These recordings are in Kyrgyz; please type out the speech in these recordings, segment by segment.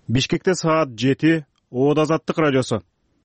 Бишкекте саат 7, Оод Азаттык радиосу.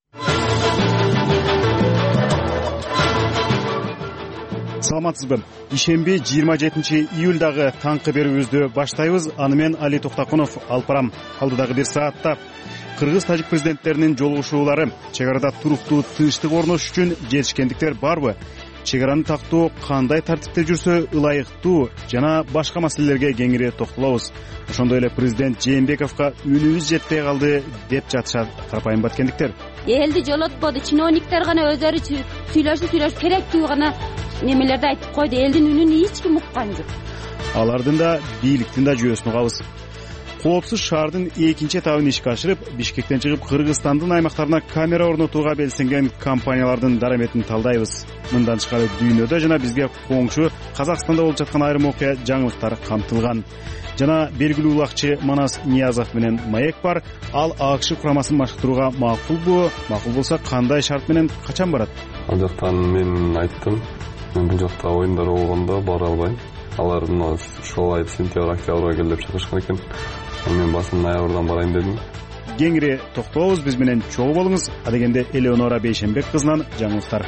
Саламатсызбы? Ишемби 27 июлдагы таңкы берүүбүздү баштайбыз. Аны мен Али Токтакунов алып барам. Алдыдагы бир саатта кыргыз-тажик президенттеринин жолугушуулары, чек арада туруктуу тынчтык орнош үчүн жетишкендиктер барбы? Чек араны тактоо кандай тартипте жүрсө ылайыктуу жана башка маселелерге кеңири токтолобуз. Ошондой эле президент Жээнбековго үнүбүз жетпей калды деп жатышат карапайым баткендиктер. Элди жолотподу, чиновниктер гана өздөрү сүйлөшүп керектүү гана немелерди айтып койду. Элдин үнүн эч ким уккан жок. Алардын да бийликтин да жүйөсүн угабыз. Коопсуз шаардын экинчи этабын ишке ашырып, Бишкектен чыгып Кыргызстандын аймактарына камера орнотууга белсенген компаниялардын дараметин талдайбыз. Мындан тышкары дүйнөдө жана бизге коңшу Казакстанда болуп жаткан айрым окуя жаңылыктар камтылган. Жана белгилүү улакчы Манас Ниязов менен маек бар. Ал АКШ курамасын машыктырууга макулбу? Макул болсо кандай шарт менен качан барат? Ал жактан мен айттым. Мен бул жакта оюндар болгондо бара албайм. Алар ушул ай сентябрь, октябрга кел деп чакырышкан экен. Мен басым ноябрдан барайын дедим. Кеңири токтолобуз, биз менен чогуу болуңуз. Адегенде Элеонора Бейшенбек кызынан жаңылыктар.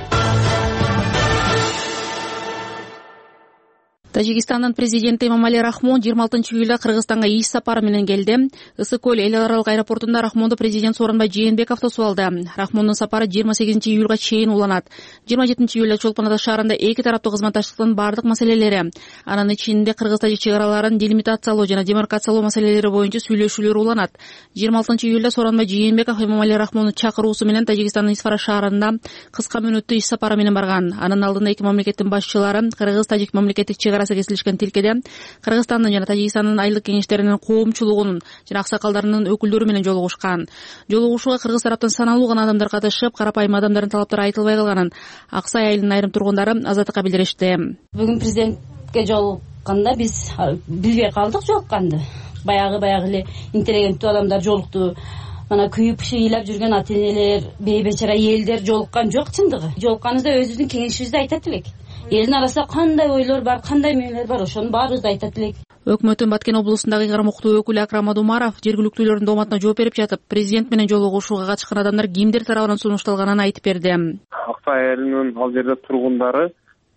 Тажикстандын президенти Эмомали Рахмон 26 июлда Кыргызстанга иш сапары менен келди. Ысык көл эл аралык аэропортунда Рахмонду президент Сооронбай Жээнбеков тосуп алды. Рахмондун сапары 28 июлга чейин уланат. 27 июлда Чолпон Ата шаарында эки тараптуу кызматташтыктын бардык маселелери, анын ичинде кыргыз-тажик чек араларын делимитациялоо жана демаркациялоо маселелери боюнча сүйлөшүүлөр уланат. 26 июлда Сооронбай Жээнбеков Эмомали Рахмондун чакыруусу менен Тажикстандын Исфара шаарында кыска мүнөттүү иш сапары менен барган. Анын алдында эки мамлекеттин башчылары кыргыз-тажик мамлекеттик чек кесилишкен тилкеде Кыргызстандын жана Тажикстандын айылдык кеңештеринин коомчулугунун жана аксакалдарынын өкүлдөрү менен жолугушкан. Жолугушууга кыргыз тараптан саналуу гана адамдар катышып, карапайым адамдардын талаптары айтылбай калганын Аксай айылынын айрым тургундары Азаттыкка билдиришти. Бүгүн президентке жолукканда биз билбей калдык жолукканды. Баягы эле интеллигенттүү адамдар жолукту. Мана күйүп шыйлап жүргөн ата-энелер, бейбечара элдер жолуккан жок чындыгы. Жолукканыбызда өзүбүздүн кеңешибизди айтат элек. Элдин арасында кандай ойлор бар, кандай мээлер бар, ошонун баарыбызды айтат элек. Өкмөттүн Баткен облусундагы ыйгарым укуктуу өкүлү Акрам Адумаров жергиликтүүлөрдүн дооматына жооп берип жатып, президент менен жолугушууга катышкан адамдар кимдер тарабынан сунушталганын айтып берди. Аксай айылынын ал жерде тургундары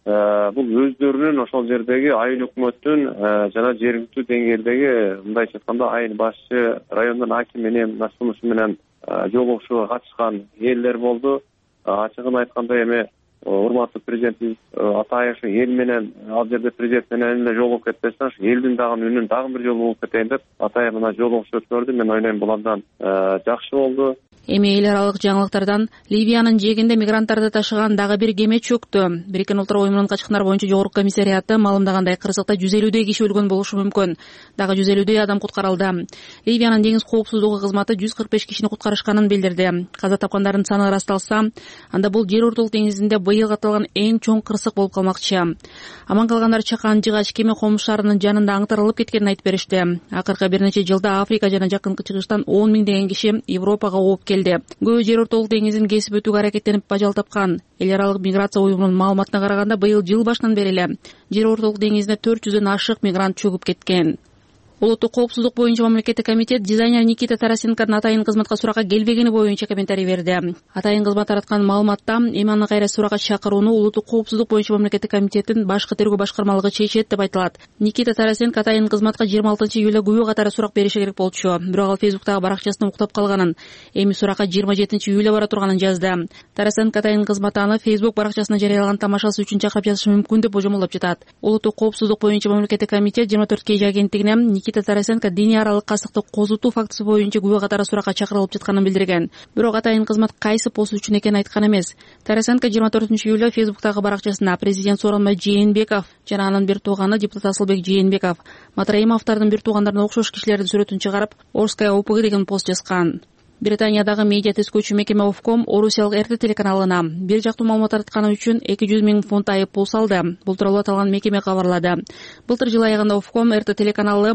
бул өздөрүнүн ошол жердеги айыл өкмөттүн жана жергиликтүү деңгээлдеги мындайча айтканда айыл башчы, райондун акими менен сунушу менен жолугушууга катышкан элдер болду. Ачыгын айтканда эми урматтуу президентибиз Атаев эл менен ал жерде президент менен эле жолугуп кетпестен ушу элдин дагы үнүн дагы бир жолу угуп кетейин деп Атаев мына жолугуш өткөрдү. Мен ойлойм бул абдан жакшы болду. Эми эл аралык жаңылыктардан Ливиянын жээгинде мигранттарды ташыган дагы бир кеме чөктү. Бириккен Улуттар уюмунун качкындар боюнча жогорку комиссариаты маалымдагандай кырсыкта 150 киши өлгөн болушу мүмкүн. Дагы 150 адам куткарылды. Ливиянын деңиз коопсуздугу кызматы 145 кишини куткарышканын билдирди. Каза тапкандардын саны ырасталса, анда бул Жер ортолук деңизинде быйыл катталган эң чоң кырсык болуп калмакчы. Аман калгандар чакан жыгач кеме Хомс шаарынын жанында аңтарылып кеткенин айтып беришти. Акыркы бир нече жылда Африка жана жакынкы чыгыштан 10 миңдеген киши Европага ооп келди. Көбү Жер ортолук деңизин кесип өтүүгө аракеттенип бажал тапкан. Эл аралык миграция уюмунун маалыматына караганда быйыл жыл башынан бери эле Жер ортолук деңизине 400дөн ашык мигрант чөгүп кеткен. Улуттук коопсуздук боюнча мамлекеттик комитет дизайнер Никита Тарасенконун атайын кызматка суракка келбегени боюнча комментарий берди. Атайын кызмат тараткан маалыматта эми аны кайра суракка чакырууну улуттук коопсуздук боюнча мамлекеттик комитеттин башкы тергөө башкармалыгы чечет деп айтылат. Никита Тарасенко атайын кызматка 26 июлда күбө катары сурак бериши керек болчу. Бирок ал Фейсбуктагы баракчасында уктап калганын, эми суракка 27 июлда бара турганын жазды. Тарасенко атайын кызматы аны Фейсбук баракчасына жарыялаган тамашасы үчүн чакырып жатышы мүмкүн деп божомолдоп жатат. Улуттук коопсуздук боюнча мамлекеттик комитет 24 KG агенттигине Никита Тарасенко диний аралык кастыкты козутуу фактысы боюнча күбө катары суракка чакырылып жатканын билдирген. Бирок атайын кызмат кайсы пост үчүн экенин айткан эмес. Тарасенко 24 июлда Фейсбуктагы баракчасына президент Сооронбай Жээнбеков жана анын бир тууганы депутат Асылбек Жээнбеков, Матраимовдордун бир туугандарына окшош кишилердин сүрөтүн чыгарып, Орская ОПГ деген пост жазган. Британиядагы медиа тескөөчү мекеме Ofcom Орусиялык РТ телеканалына бир жактуу маалымат таратканы үчүн 200 миң фунт айып пул салды. Бул тууралуу аталган мекеме кабарлады. Былтыр жыл аягында Ofcom РТ телеканалы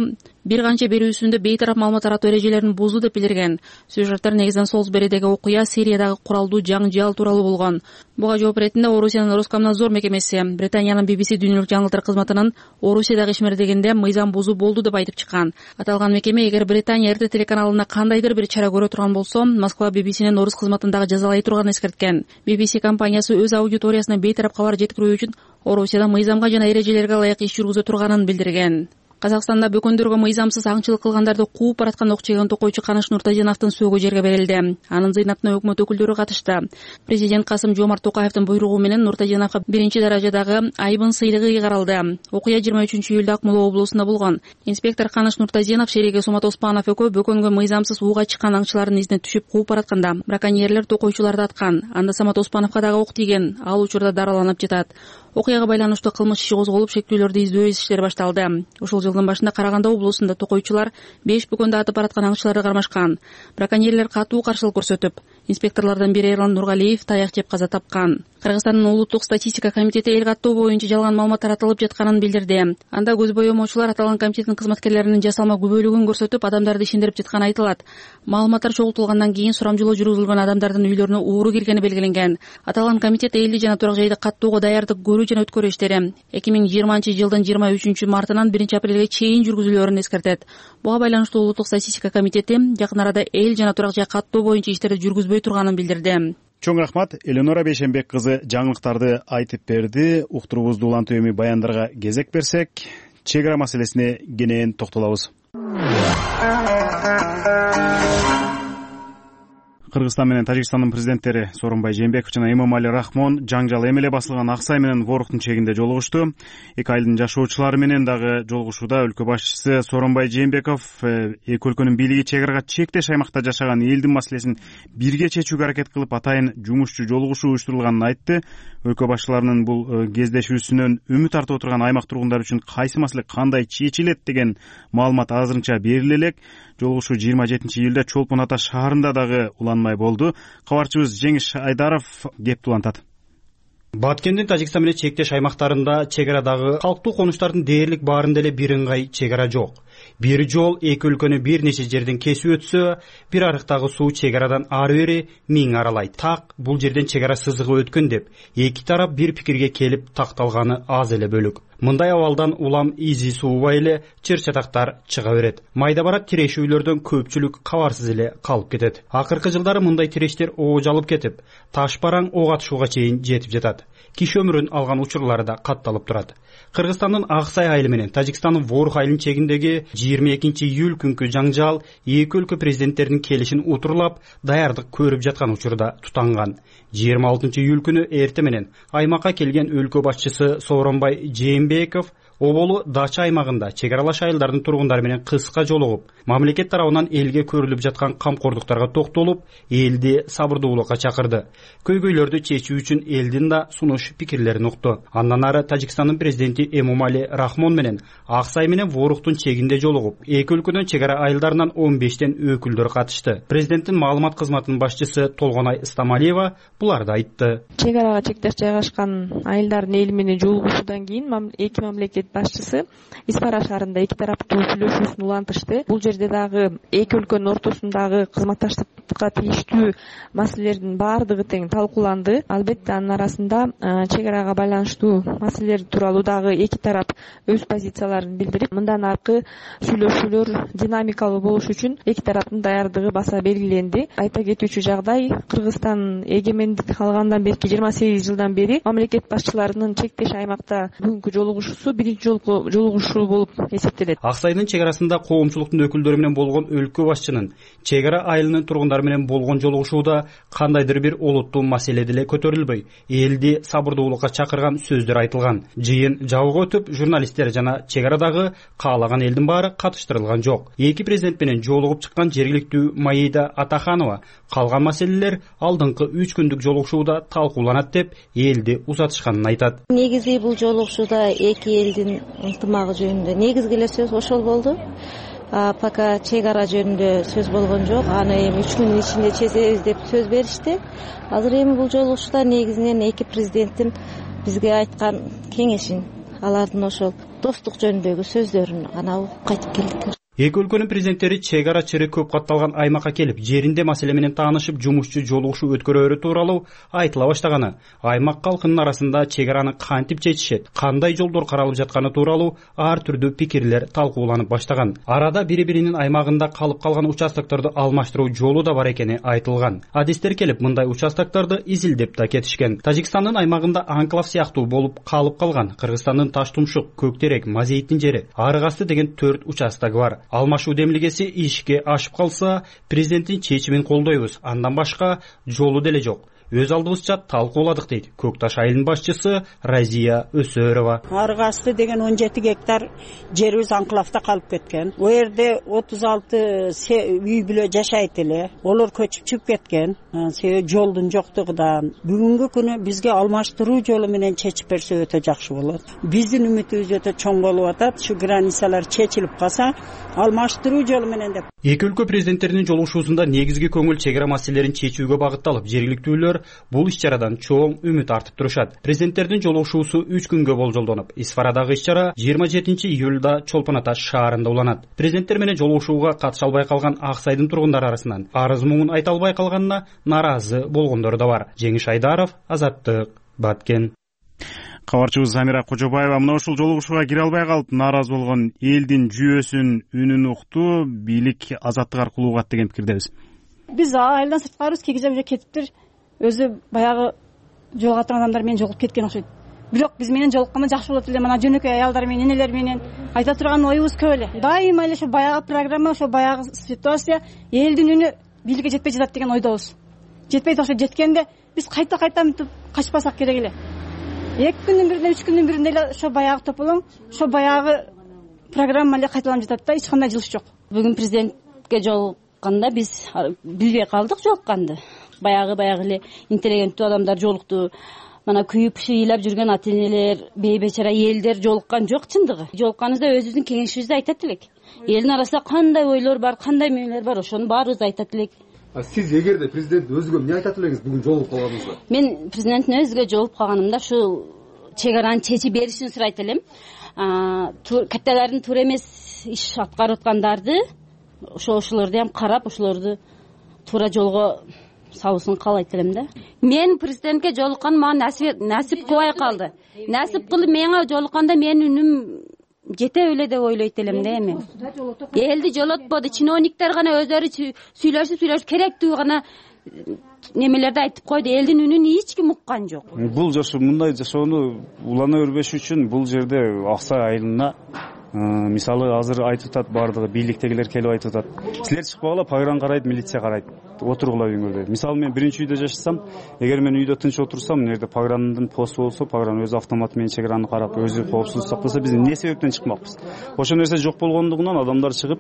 бир канча берүүсүндө бейтарап маалымат таратуу эрежелерин бузду деп билдирген. Сюжеттер негизинен Солсберидеги окуя Сириядагы куралдуу жаңжал тууралуу болгон. Буга жооп иретинде Орусиянын Роскомнадзор мекемеси Британиянын BBC дүйнөлүк жаңылыктар кызматынын Орусиядагы ишмердегинде мыйзам бузуу болду деп айтып чыккан. Аталган мекеме эгер Британия РТ телеканалына кандайдыр бир чара көрө турган болсо, Москва BBCнин орус кызматын дагы жазалай турганын эскерткен. BBC компаниясы өз аудиториясына бейтарап кабар жеткирүү үчүн Орусияда мыйзамга жана эрежелерге ылайык иш жүргүзө турганын билдирген. Казакстанда бөкөндөргө мыйзамсыз аңчылык кылгандарды кууп бараткан ок чегин токойчу Каныш Нуртазиновдун сөөгү жерге берилди. Анын зыйнатына өкмөт өкүлдөрү катышты. Президент Касым-Жомарт Токаевдин буйругу менен Нуртазиновго биринчи даражадагы айбын сыйлыгы каралды. Окуя 23-июлда Акмола облусунда болгон. Инспектор Каныш Нуртазинов шериги Сумат Оспанов экөө бөкөнгө мыйзамсыз ууга чыккан аңчылардын изине түшүп кууп баратканда браконьерлер токойчуларды аткан. Анда Самат Оспановго дагы ок тийген. Ал учурда дараланып жатат. Окуяга байланыштуу кылмыш иши козголуп, шектүүлөрдү издөө иштери башталды. Ушул жылдын башында Караганда облусунда токойчулар 5 бөкөндө атып бараткан аңчыларды кармашкан. Браконьерлер катуу каршылык көрсөтүп, инспекторлордон бири Эрлан Нургалиев таяк жеп каза тапкан. Кыргызстандын улуттук статистика комитети эл каттоо боюнча жалган маалымат таратылып жатканын билдирди. Анда көз боемоочулар аталган комитеттин кызматкерлеринин жасалма күбөлүгүн көрсөтүп, адамдарды ишендирип жатканы айтылат. Маалыматтар чогултулгандан кийин сурамжылоо жүргүзүлгөн адамдардын үйлөрүнө ууру киргени белгиленген. Аталган комитет элди жана турак жайды каттоого даярдык көрүү жана өткөрүү иштери 2020-жылдын 23-мартынан 1-апрелге чейин жүргүзүлөөрүн эскертет. Буга байланыштуу улуттук статистика комитети жакын арада эл жана турак жай каттоо боюнча иштерди жүргүзбөй турганын билдирди. Чоң рахмат. Эленора Бейшенбек кызы жаңылыктарды айтып берди. Уктуруубузду улантуу эми баяндарга кезек берсек, чек ара маселесине кенен токтолобуз. Кыргызстан менен Тажикстандын президенттери Сооронбай Жээнбеков жана Эмомали Рахмон жаңжал эми эле басылган Ак Сай менен Воруктун чегинде жолугушту. Эки айылдын жашоочулары менен дагы жолугушууда өлкө башчысы Сооронбай Жээнбеков эки өлкөнүн бийлиги чек арага чектеш аймакта жашаган элдин маселесин бирге чечүүгө аракет кылып, атайын жумушчу жолугушуу уюштурулганын айтты. Өлкө башчыларынын бул кездешүүсүнөн үмүт артып отурган аймак тургундары үчүн кайсы маселе кандай чечилет деген маалымат азырынча бериле элек. Жолугушуу 27-июлда Чолпон Ата шаарында дагы уланмай болду. Кабарчыбыз Жеңиш Айдаров кепти улантат. Баткендин Тажикстан менен чектеш аймактарында чек арадагы калктуу конуштардын дээрлик баарында эле бир ыңгай чек ара жок. Бир жол эки өлкөнү бир нече жерден кесип өтсө, бир арыктагы суу чек арадан ары бери миң аралайт. Так бул жерден чек ара сызыгы өткөн деп эки тарап бир пикирге келип такталганы аз эле бөлүк. Мындай абалдан улам изи суубай эле чыр-чатактар чыга берет. Майда барат тирешүүлөрдөн көпчүлүк кабарсыз эле калып кетет. Акыркы жылдары мындай тирештер оожалып кетип, таш бараң ок атышууга чейин жетип жатат. Киши өмүрүн алган учурлары да катталып турат. Кыргызстандын Ак Сай айылы менен Тажикстандын Ворух айылынын чегиндеги 22-июль күнкү жаңжал эки өлкө президенттеринин келишин утурлап, даярдык көрүп жаткан учурда тутанган. 26-июль күнү эрте менен аймакка келген өлкө башчысы Сооронбай Жээнбеков Оболу Дача аймагында чек аралаш айылдардын тургундары менен кыска жолугуп, мамлекет тарабынан элге көрүлүп жаткан камкордуктарга токтолуп, элди сабырдуулукка чакырды. Көйгөйлөрдү чечүү үчүн элдин да сунуш пикирлерин укту. Андан ары Тажикстандын президенти Эмомали Рахмон менен Ак Сай менен Воруктун чегинде жолугуп, эки өлкөнүн чек ара айылдарынан 15тен өкүлдөр катышты. Президенттин маалымат кызматынын башчысы Толгонай Стамалиева буларды айтты. Чек арага чектеш жайгашкан айылдардын эли менен жолугушуудан кийин эки мамлекет башчысы Испара шаарында эки тараптуу сүйлөшүүсүн улантышты. Бул жерде дагы эки өлкөнүн ортосундагы кызматташтыкка тийиштүү маселелердин баардыгы тең талкууланды. Албетте анын арасында чек арага байланыштуу маселелер тууралуу дагы эки тарап өз позицияларын билдирип, мындан аркы сүйлөшүүлөр динамикалуу болуш үчүн эки тараптын даярдыгы баса белгиленди. Айта кетүүчү жагдай, Кыргызстан эгемендик алгандан берки 28 жылдан бери мамлекет башчыларынын чектеш аймакта бүгүнкү жолугушуусу биринчи жолку жолугушуу болуп эсептелет. Ак Сайдын чек арасында коомчулуктун өкүлдөрү менен болгон өлкө башчынын чек ара айылынын тургундары менен болгон жолугушууда кандайдыр бир олуттуу маселе деле көтөрүлбөй, элди сабырдуулукка чакырган сөздөр айтылган. Жыйын жабык өтүп, журналисттер жана чек арадагы каалаган элдин баары катыштырылган жок. Эки президент менен жолугуп чыккан жергиликтүү Маида Атаханова калган маселелер алдыңкы 3 күндүк жолугушууда талкууланат деп элди узатышканын айтат. Негизи бул жолугушууда эки элдин ынтымагы жөнүндө негизги эле сөз ошол болду. Пока чек ара жөнүндө сөз болгон жок. Аны эми 3 күндүн ичинде чечебиз деп сөз беришти. Азыр эми бул жолугушууда негизинен эки президенттин бизге айткан кеңешин, алардын ошол достук жөнүндөгү сөздөрүн гана угуп кайтып келдик. Эки өлкөнүн президенттери чек ара чыры көп катталган аймакка келип, жеринде маселе менен таанышып, жумушчу жолугушуу өткөрөөрү тууралуу айтыла баштаганы, аймак калкынын арасында чек араны кантип чечишет, кандай жолдор каралып жатканы тууралуу ар түрдүү пикирлер талкууланып баштаган. Арада бири-биринин аймагында калып калган участокторду алмаштыруу жолу да бар экени айтылган. Адистер келип, мындай участокторду изилдеп да кетишкен. Тажикстандын аймагында анклав сыяктуу болуп калып калган Кыргызстандын Таштумшук, Көктерек, Мазейиттин жери, Арыгасты деген 4 участогу бар. Алмашуу демилгеси ишке ашып калса, президенттин чечимин колдойбуз, андан башка жолу деле жок. Өз алдыбызча талкууладык дейт Көк Таш айылынын башчысы Разия Өсөрова. Арыгасты деген 17 гектар жерибиз анклавда калып кеткен. О жерде 36 үй бүлө жашайт эле. Олар көчүп чыгып кеткен. Себеби жолдун жоктугунан. Бүгүнкү күнү бизге алмаштыруу жолу менен чечип берсе өтө жакшы болот. Биздин үмүтүбүз өтө чоң болуп атат. Ушу границалар чечилип калса, алмаштыруу жолу менен деп. Эки өлкө президенттеринин жолугушуусунда негизги көңүл чек ара маселелерин чечүүгө багытталып, жергиликтүүлөр бул иш-чарадан чоң үмүт артып турушат. Президенттердин жолугушуусу 3 күнгө болжолдонуп, Исфарадагы иш-чара 27 июлда Чолпон Ата шаарында уланат. Президенттер менен жолугушууга катыша албай калган Ак Сайдын тургундары арасынан арыз муңун айта албай калганына нааразы болгондор да бар. Жеңиш Айдаров, Азаттык, Баткен. Кабарчыбыз Замира Кожобаева мына ушул жолугушууга кире албай калып, нааразы болгон элдин жүйөсүн үнүн укту, бийлик азаттык аркылуу угат деген пикирдебиз. Биз айылдан сырткарыбыз, кегиже уже кетиптир. Өзү баягы жолугатан адамдар менен жолугуп кеткен окшойт. Бирок биз менен жолукканда жакшы болот эле. Мына жөнөкөй аялдар менен, энелер менен айта турган оюбуз көп эле. Дайыма эле ошо баягы программа, ошо баягы ситуация элдин үнү бийликке жетпей жатат деген ойдобуз. Жетпейт окшойт. Жеткенде биз кайта мынтип качпасак керек эле. 2 күндүн биринде, 3 күндүн биринде эле ошо баягы тополоң, ошо баягы программа эле кайталанып жатат да, эч кандай жылыш жок. Бүгүн президентке жолукканда биз билбей калдык жолукканды. Баягы эле интеллигенттүү адамдар жолукту. Мана күйүп шыйлап жүргөн ата-энелер, бейбечара элдер жолуккан жок чындыгы. Жолукканыбызда өзүбүздүн кеңешибизди айтат элек. Элдин арасында кандай ойлор бар, кандай мөөнөлөр бар, ошонун баарыбызды айтат элек. Сиз эгерде президент өзүгө эмне айтат элеңиз бүгүн жолугуп калганыңызда? Мен президенттин өзүгө жолугуп калганымда ушул чек араны чечип беришин сурайт элем. Катталардын туура эмес иш аткарып аткандарды, ошолорду ham карап, ошолорду туура жолго салуусун каалайт элем да. Мен президентке жолуккан мага насип кылбай калды. Насип кылып менга жолукканда менин үнүм жете эле деп ойлойт элем да эми. Элди жолотподу, чиновниктер гана өздөрү сүйлөшүп керектүү гана немелерди айтып койду. Элдин үнүн эч ким уккан жок. Бул мындай жашоону улана бербеш үчүн бул жерде Ак Сай айылына мисалы азыр айтып атат, баардыгы бийликтегилер келип айтып атат. Силер чыкпагыла, пагран карайт, милиция карайт. Отургула үйүңөрдө. Мисалы мен биринчи үйдө жашасам, эгер мен үйдө тынч отурсам, мына жерде паграндын посту болсо, пагран өзү автомат менен чек араны карап, өзү коопсуздук сактаса, биз эмне себептен чыкмакпыз? Ошол нерсе жок болгондугунан адамдар чыгып,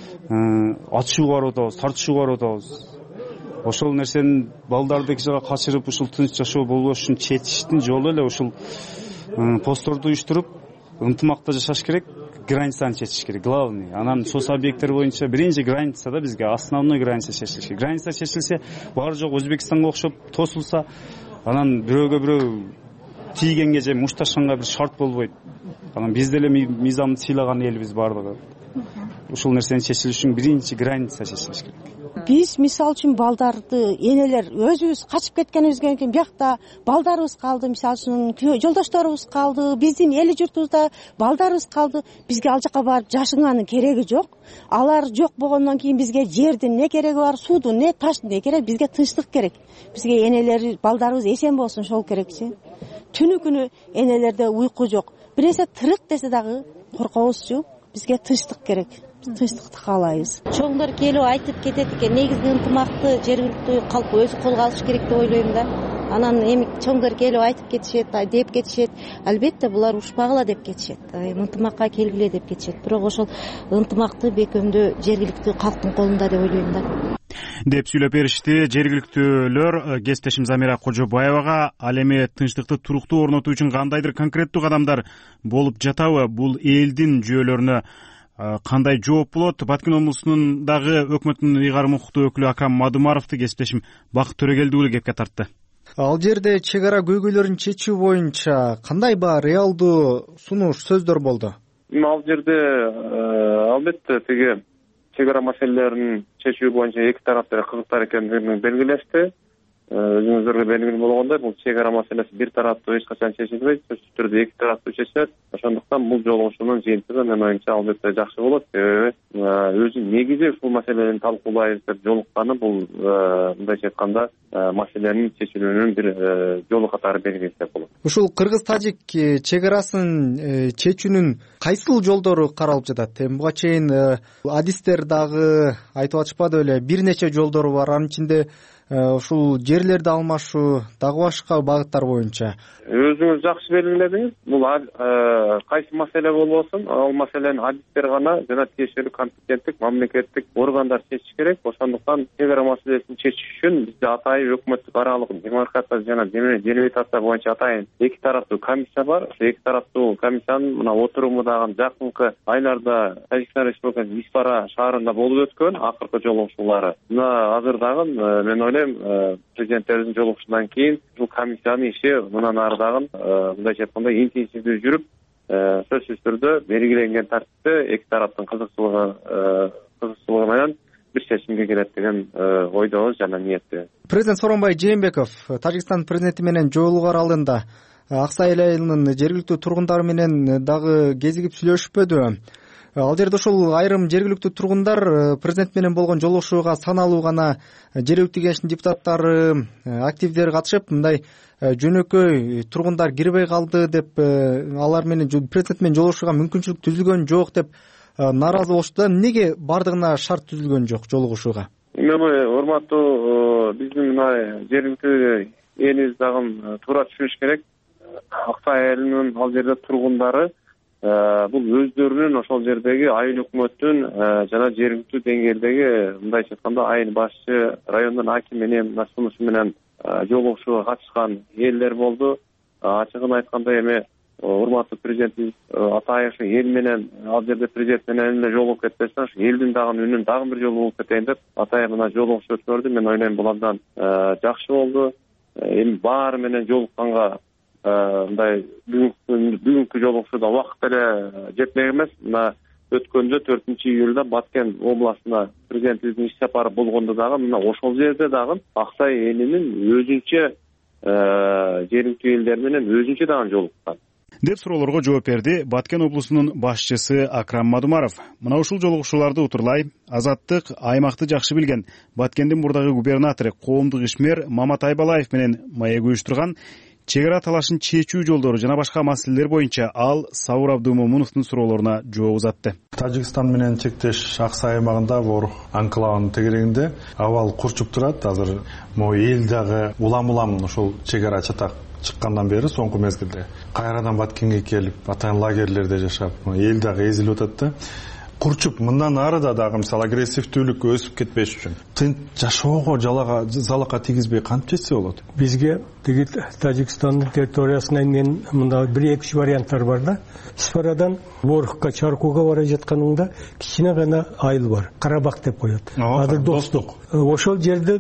атышууга барып атабыз, тартышууга барып атабыз. Ошол нерсени балдарды эки жака качырып, ушул тынч жашоо болбош үчүн четиштин жолу эле ушул постторду уюштуруп, ынтымакта жашаш керек. Границаны чечиш керек, главный. Анан сос объекттер боюнча биринчи границада бизге основной граница чечилиш керек. Граница чечилсе, баары жок Өзбекстанга окшоп тосулса, анан бирөөгө бирөө тийгенге же мушташканга бир шарт болбойт. Анан биз деле мыйзамды сыйлаган элбиз баардыгы. Ушул нерсени чечилиш үчүн биринчи граница чечилиш керек. Биз мисал үчүн балдарды, энелер өзүбүз качып кеткенибизден кийин биякта балдарыбыз калды, мисал үчүн жолдошторубуз калды, биздин эли журтубузда балдарыбыз калды. Бизге ал жака барып жашынганын кереги жок. Алар жок болгондон кийин бизге жердин не кереги бар, суудун не, таштын не кереги, бизге тынчтык керек. Бизге энелер, балдарыбыз эсен болсун, ошол керекчи. Түнү күнү энелерде уйку жок. Бир нерсе тырык десе дагы коркобузчу. Бизге тынчтык керек. Тынчтыкты каалайбыз. Чоңдор келип айтып кетет экен, негизги ынтымакты жергиликтүү калк өзү колго алыш керек деп ойлойм да. Анан эми чоңдор келип айтып кетишет, деп кетишет. Албетте булар ушпагыла деп кетишет. Ынтымакка келгиле деп кетишет. Бирок ошол ынтымакты бекемдөө жергиликтүү калктын колунда деп ойлойм да. Деп сүйлөп беришти жергиликтүүлөр кесиптешим Замира Кожобаевага. Ал эми тынчтыкты туруктуу орнотуу үчүн кандайдыр конкреттүү кадамдар болуп жатабы? Бул элдин жүйөлөрүнө кандай жооп болот? Баткен облусундагы өкмөттүн ыйгарым укуктуу өкүлү Акрам Мадумаровду кесиптешим Бакыт Төрөгелдиұлы кепке тартты. Ал жерде чек ара көйгөйлөрүн чечүү боюнча кандай ба реалдуу сунуш сөздөр болду? Ал жерде албетте тиги чек ара маселелерин чечүү боюнча эки тарап деле кызыктар экендигин белгилешти. Өзүңүздөргө белгилүү болгондой, бул чек ара маселеси бир тараптуу эч качан чечилбейт, сөзсүз түрдө эки тараптуу чечилет. Ошондуктан бул жолугушуунун жыйынтыгы менин оюмча албетте жакшы болот. Себеби өзү негизи ушул маселени талкуулайбыз деп жолукканы бул мындайча айтканда маселенин чечилүүнүн бир жолу катары белгиси деп болот. Ушул кыргыз-тажик чек арасын чечүүнүн кайсыл жолдору каралып жатат? Буга чейин адистер дагы айтып атышпады беле? Бир нече жолдору бар. Анын ичинде ушул жерлерди алмашуу дагы башка багыттар боюнча. Өзүңүз жакшы белгиледиңиз. Бул кайсы маселе болбосун, ал маселени адистер гана жана тиешелүү компетенттик мамлекеттик органдар чечиш керек. Ошондуктан чек ара маселесин чечиш үчүн бизде атайын өкмөттүк аралык демаркация жана делимитация боюнча атайын эки тараптуу комиссия бар. Ошо эки тараптуу комиссиянын мына отуруму дагы жакынкы айларда Тажикстан Республикасынын Испара шаарында болуп өткөн акыркы жолугушуулары. Мына азыр дагы мен ойлойм президенттердин жолугушуудан кийин бул комиссиянын иши мындан ары дагы мындайча айтканда интенсивдүү жүрүп, сөзсүз түрдө белгиленген тартипте эки тараптын кызыкчылыгы менен бир чечимге келет деген ойдобуз жана ниеттебиз. Президент Сооронбай Жээнбеков Тажикстан президенти менен жолугуу аралыгында Ак Сай айылынын жергиликтүү тургундары менен дагы кезигип сүйлөшпөдү. Ал жерде ошол айрым жергиликтүү тургундар президент менен болгон жолугушууга саналуу гана жергиликтүү кеңештин депутаттары, активдери катышып, мындай жөнөкөй тургундар кирбей калды деп, алар менен президент менен жолугушууга мүмкүнчүлүк түзүлгөн жок деп нааразы болушту. Эмнеге бардыгына шарт түзүлгөн жок жолугушууга? Урматтуу, биздин мына жергиликтүү элибиз дагы туура түшүнүш керек. Ак Сай айылынын ал жерде тургундары бул өздөрүнүн ошол жердеги айыл өкмөттүн жана жергиликтүү деңгээлдеги мындайча айтканда айыл башчы, райондун акими менен сунушу менен жолугушууга катышкан элдер болду. Ачыгын айтканда эми урматтуу президентибиз Атаев эл менен ал жерде президент менен эле жолугуп кетпестен ушу элдин дагы үнүн дагы бир жолу угуп кетейин деп Атаев мына жолугушуу өткөрдү. Мен ойлойм бул абдан жакшы болду. Эми баары менен жолукканга мындай бүгүнкү жолугушууда убакыт деле жетмек эмес. Мына өткөндө 4-июлда Баткен областына президентибиздин иш сапары болгондо дагы мына ошол жерде дагы Ак Сай элинин өзүнчө жергиликтүү элдер менен өзүнчө дагы жолуккан деп суроолорго жооп берди Баткен облусунун башчысы Акрам Мадумаров. Мына ушул жолугушууларды утурлай Азаттык аймакты жакшы билген Баткендин мурдагы губернатору, коомдук ишмер Мамат Айбалаев менен маек уюштурган чек ара талашын чечүү жолдору жана башка маселелер боюнча ал Сабыр Абдумомуновдун суроолоруна жооп узатты. Тажикстан менен чектеш Ак Сай аймагында Бор анклавынын тегерегинде абал курчуп турат. Азыр могу эл дагы улам ошол чек ара чатак чыккандан бери соңку мезгилде кайрадан Баткенге келип, атайын лагерлерде жашап, эл дагы эзилип атат да. Курчуп мындан ары дагы мисалы агрессивдүүлүк өсүп кетпеш үчүн тынч жашоого залака тийгизбей кантип чечсе болот? Бизге тиги Тажикстандын территориясынан мен мында бир-эки варианттар бар да. Испарадан Борхка, Чаркууга бара жатканыңда кичине гана айыл бар. Карабак деп коет. Азыр достук. Ошол жерде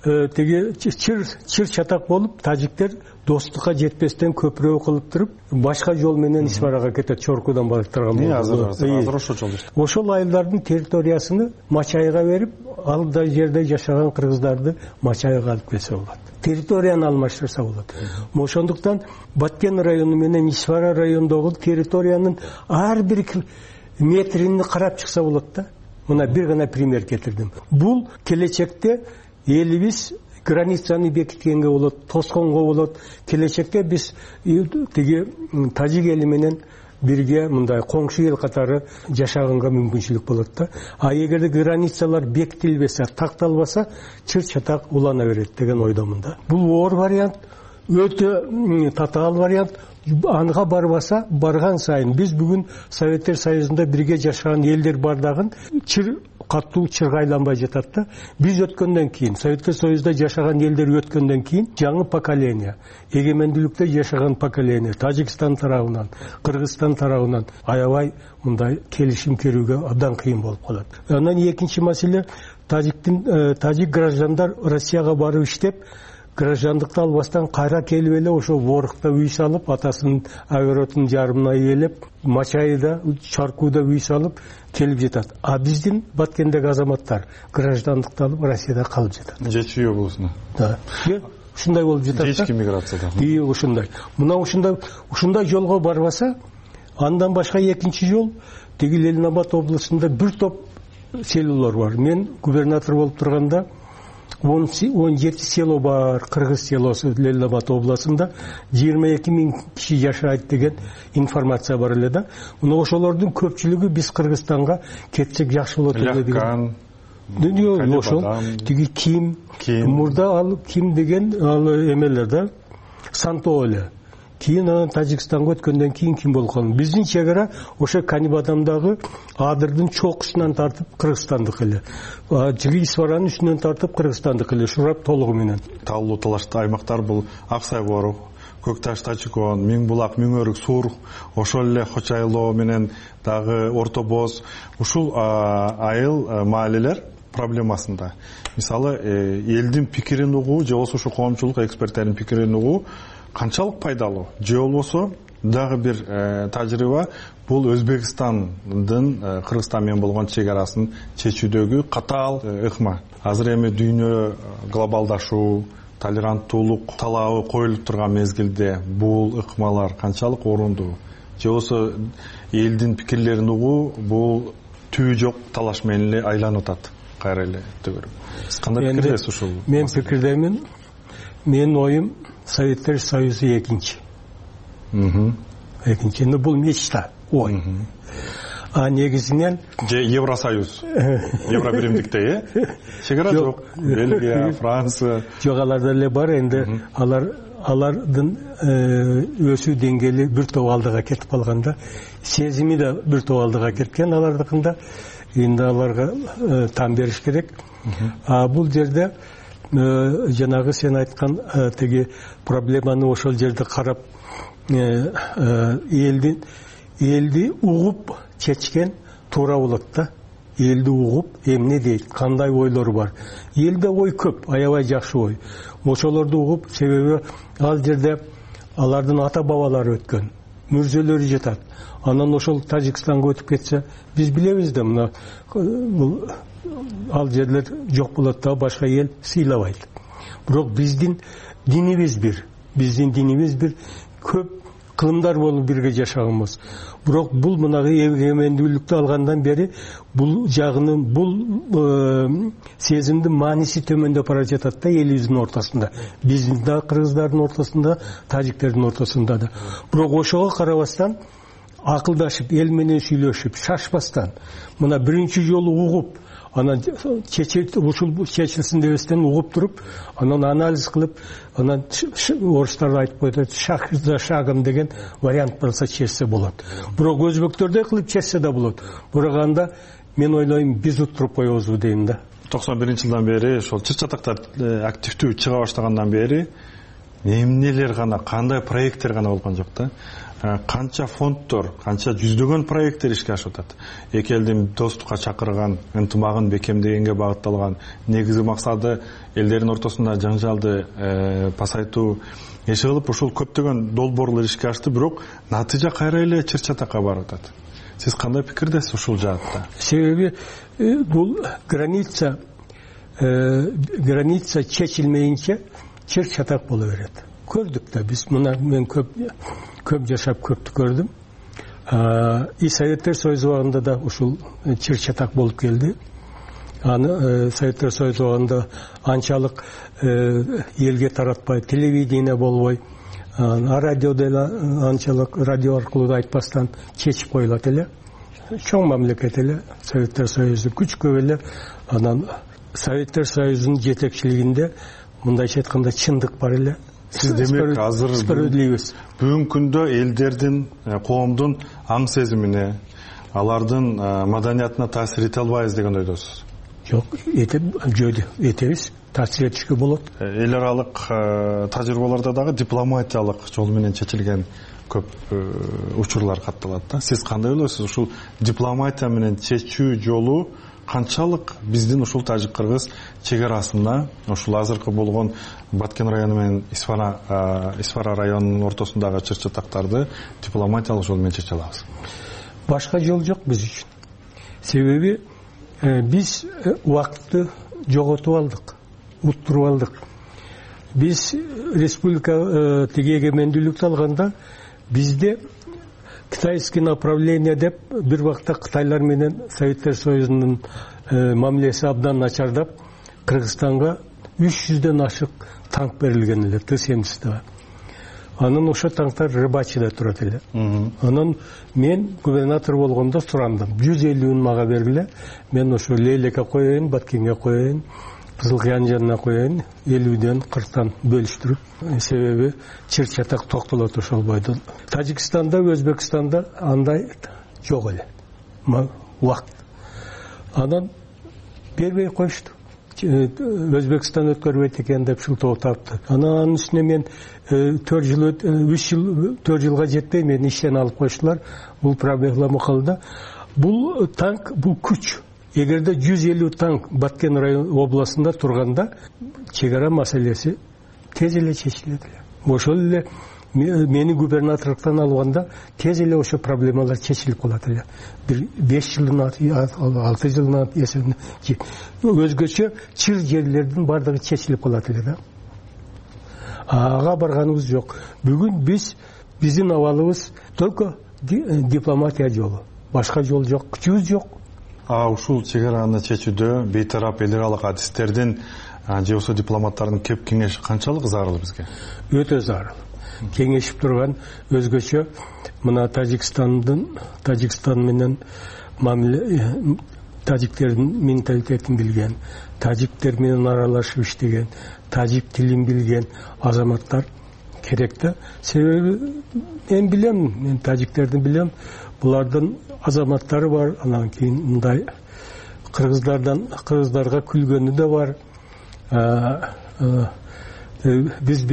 тиги чыр чатак болуп, тажиктер достукка жетпестен көпүрөө кылып туруп, башка жол менен Испарага кетет, Чоркудан барып турган болду. Азыр ошол жол. Ошол айылдардын территориясыны Мачайга берип, ал да жерде жашаган кыргыздарды Мачайга алып келсе болот. Территорияны алмаштырса болот. Ошондуктан Баткен району менен Испара районундагы территориянын ар бир метрин карап чыкса болот да. Мына бир гана пример келтирдим. Бул келечекте элибиз границаны бекиткенге болот, тосконго болот. Келечекте биз тиги тажик эли менен бирге мындай коңшу эл катары жашаганга мүмкүнчүлүк болот да. А эгерде границалар бекитилбесе, такталбаса, чыр чатак улана берет деген ойдомун да. Бул оор вариант, өтө татаал вариант. Анга барбаса, барган сайын биз бүгүн Советтер Союзунда бирге жашаган элдер бардагын чыр катуу чырга айланбай жатат да. Биз өткөндөн кийин, Советтер Союзунда жашаган элдер өткөндөн кийин жаңы поколение, эгемендүүлүктө жашаган поколение Тажикстан тарабынан, Кыргызстан тарабынан аябай мындай келишим керүүгө абдан кыйын болуп калат. Анан экинчи маселе, тажик граждандар Россияга барып иштеп, граждандыкты албастан кайра келип эле ошо Ворукта үй салып, атасынын огородунун жарымына ээлеп, Мачайда, Чаркууда үй салып келип жатат. А биздин Баткендеги азаматтар граждандыкты алып Россияда калып жатат. Жетишүү болсун. Да. Ушундай болуп жатат. Кечки миграцияда. Ушундай. Мына ушундай жолго барбаса, андан башка экинчи жол тиги Ленинабад областында бир топ селолор бар. Мен губернатор болуп турганда 17 село бар, Кыргыз селосу Ленинабад областында 22 000 киши жашайт деген информация бар эле да. Мына ошолордун көпчүлүгү биз Кыргызстанга кетсек жакшы болот эле деген. Дүнүйө ошол тиги Ким, мурда ал Ким деген ал эмелер да, Санто эле. Кийин анан Тажикстанга өткөндөн кийин ким болуп калды? Биздин чегара ошо Канибадамдагы Адырдын чокусунан тартып Кыргызстандык эле. Жыгы Исваранын үстүнөн тартып Кыргызстандык эле, шурап толугу менен. Таулуу талашты аймактар бул Аксай Ворук, Көкташ Тачыкон, Миңбулак, Миңөрүк, Суурук, ошол эле Хочайлоо менен дагы Орто Боз, ушул айыл маалелер проблемасында. Мисалы, элдин пикирин угуу, же болбосо ушу коомчулук эксперттердин пикирин угуу канчалык пайдалуу, же болбосо дагы бир тажрыйба бул Өзбекстандын Кыргызстан менен болгон чегарасын чечүүдөгү катаал ыкма. Азыр эми дүйнө глобалдашуу, толеранттуулук талабы коюлуп турган мезгилде бул ыкмалар канчалык орунду, же болбосо элдин пикирлерин угуу бул түбү жок талаш менен эле айланып атат. Кайра эле төгөрүп. Сиз кандай пикирдесиз ушул? Мен пикирдемин. Менин оюм Советтер Союзу экинчи. Экинчи. Бул мечта, ой. А негизинен же Евросоюз. Евробиримдикте, чегара жок. Бельгия, Франция. Жок, аларда эле бар, энди алардын өсүү деңгээли бир топ алдыга кетип калганда, сезими да бир топ алдыга кеткен алардыкында. Енді аларға там беріш керек. Бұл жерде жанагы сен айткан теги проблеманы ошол жерде карап элди угуп чечкен туура болот да. Элди угуп эмне дейт, кандай ойлор бар. Элде ой көп, аябай жакшы ой. Ошолорду угуп, себеби ал жерде алардын ата бабалары өткөн, мүрзөлөрү жатат. Анан ошол Тажикстанга өтүп кетсе, биз билебиз да, мына ал жерлер жок болот да, башка эл сыйлабайт. Бирок биздин динибиз бир, көп кылымдар болуп бирге жашаганбыз. Бирок бул мынагы эгемендүүлүктү алгандан бери бул жагынын, бул сезимдин мааниси төмөндөп бара жатат да элибиздин ортосунда. Биздин да кыргыздардын ортосунда, тажиктердин ортосунда да. Бирок ошого карабастан акылдашып, эл менен сүйлөшүп, шашпастан, мына биринчи жолу угуп, анан ушул чечилсин дебестен угуп туруп, анан анализ кылып, анан орустар айтып коет, шаг за шагом деген вариант болсо чечсе болот. Бирок өзбөктөрдөй кылып чечсе да болот. Бирок анда мен ойлойм, биз утуруп коебузбу дейм да. 91-жылдан бери ошол чыр-чатакта активдүү чыга баштагандан бери эмнелер гана, кандай проекттер гана болгон жок да. Канча фонддор, канча жүздөгөн проекттер ишке ашып атат. Эки элдин достукка чакырган, ынтымагын бекемдегенге багытталган негизги максаты элдердин ортосунда жаңжалды пасайтуу иши кылып, ушул көптөгөн долбоорлор ишке ашты, бирок натыйжа кайра эле чыр-чатакка барып атат. Сиз кандай пикирдесиз ушул жаатта? Себеби бул граница чечилмейинче чыр-чатак боло берет. Көрдүк да биз, мына мен көп жашап көптү көрдүм. И Советтер Союзу убагында да ушул чыр-чатак болуп келди. Аны Советтер Союзу убагында анчалык элге таратпай, телевидение болбой, радиода анчалык радио аркылуу да айтпастан чечип коюлат эле. Чоң мамлекет эле, Советтер Союзу күч көп эле. Анан Советтер Союзунун жетекчилигинде мындайча айтканда чындык бар эле. Сиз демек азыр бүгүнкү күндө элдердин, коомдун аң сезимине, алардын маданиятына таасир эте албайбыз деген ойдосуз? Жок, этебиз, таасир этишке болот. Эл аралык тажрыйбаларда дагы дипломатиялык жол менен чечилген көп учурлар катталат да. Сиз кандай ойлойсуз? Ушул дипломатия менен чечүү жолу канчалык биздин ушул тажик кыргыз чек арасында ушул азыркы болгон Баткен району менен Исфара районунун ортосундагы чыр чатактарды дипломатиялык жол менен чече алабыз? Башка жол жок биз үчүн. Себеби биз убакытты жоготуп алдык, уттуруп алдык. Биз республика тиги эгемендүүлүктү алганда бизде китайский направление деп бир убакта Кытайлар менен Советтер Союзунун мамилеси абдан начардап, Кыргызстанга 300дөн ашык танк берилген эле Т-70. Анан ошо танктар Рыбачыда турат эле. Анан мен губернатор болгондо сурандым. 150-ын мага бергиле. Мен ошо Лейлекке коеюн, Баткенге коеюн, Кызыл Кыян жанына коеюн, 50ден 40тан бөлүштүрүп, себеби чыр чатак токтолот ошол бойдон. Тажикстанда, Өзбекстанда андай жок эле. Убакыт. Анан бербей коюшту. Өзбекстан өткөрбөйт экен деп шылтоотапты. Анан үстүнө мен 4 жылга жетпей мени иштен алып коюштулар. Бул проблема калды. Бул танк, бул күч. Эгерде 150 танк Баткен район областында турганда, чек ара маселеси тез эле чечилет эле. Ошол эле мени губернаторлуктан алганда тез эле ошо проблемалар чечилип калат эле. Бир 5 жылдан 6 жылдан эсебинде өзгөчө чыр жерлердин бардыгы чечилип калат эле да. Ага барганыбыз жок. Бүгүн биздин абалыбыз только дипломатия жолу. Башка жол жок, күчүбүз жок. Ушул чек араны чечүүдө бейтарап эл аралык адистердин же болбосо дипломаттардын кеп кеңеши канчалык зарыл бизге? Өтө зарыл. Кеңешип турган өзгөчө мына Тажикстан менен мамиле, тажиктердин менталитетин билген, тажиктер менен аралашып иштеген, тажик тилин билген азаматтар керек да. Себеби мен билем, мен тажиктерди билем, булардын азаматтары бар, анан кийин мындай кыргыздарга күлгөнү да бар. Биз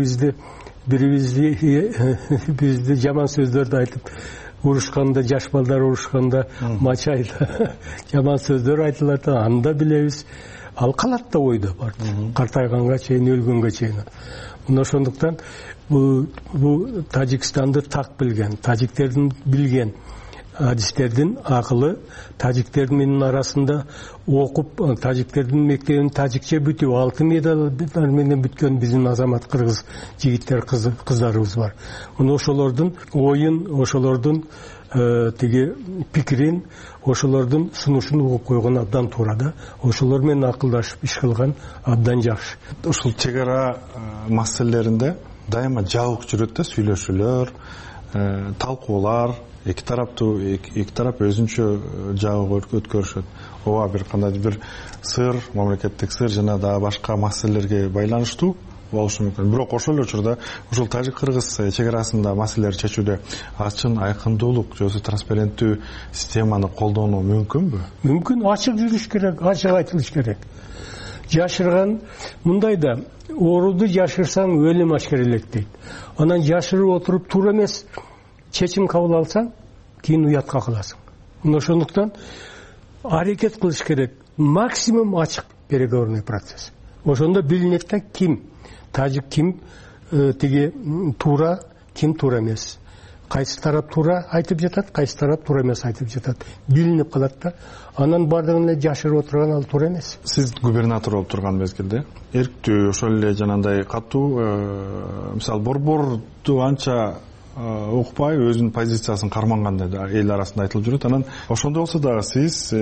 бирибизди жаман сөздөрдү айтып, урушканда, жаш балдар урушканда мачайда жаман сөздөр айтылат, анда билебиз. Ал калат да ойдо бар. Картайганга чейин, өлгөнгө чейин. Ошондуктан бул Тажикстанды так билген, тажиктердин билген адистердин акылы тажиктер менен арасында окуп, тажиктердин мектебин тажикче бүтүп 6 медаль менен бүткөн биздин азамат кыргыз жигиттер, кыздарыбыз бар. Мына ошолордун оюн, ошолордун тиги пикирин, ошолордун сунушун угуп койгон абдан туура да. Ошолор менен акылдашып иш кылган абдан жакшы. Ушул чек ара маселелеринде дайыма жабык жүрөт да, сүйлөшүүлөр, талкуулар, эки тарап өзүнчө жабык өткөрүшөт. Ооба бир кандай бир сыр, мамлекеттик сыр жана да башка маселелерге байланыштуу болушу мүмкүн. Бирок ошол эле учурда ушул тажик-кыргыз чек арасында маселелерди чечүүдө ачын, айкындуулук, же транспаrenттүү системаны колдонуу мүмкүнбү? Мүмкүн, ачык жүрүш керек, ачык айтылыш керек. Жашырган мындай да, ооруду жашырсаң өлүм ашкерелек дейт. Анан жашырып отуруп туура эмес чечим кабыл алсаң, кийин уятка каласың. Ошондуктан аракет кылыш керек. Максимум ачык переговорный процесс. Ошондо билинет да ким тажик, ким тиги туура, ким туура эмес. Кайсы тарап туура айтып жатат, кайсы тарап туура эмес айтып жатат. Билинип калат да. Анан бардыгын эле жашырып отурган ал туура эмес. Сиз губернатор болуп турган мезгилде эрктүү, ошол эле жанагындай катуу, мисалы борборду анча укпай өзүнүн позициясын кармангандай да эл арасында айтылып жүрөт. Анан ошондой болсо дагы сиз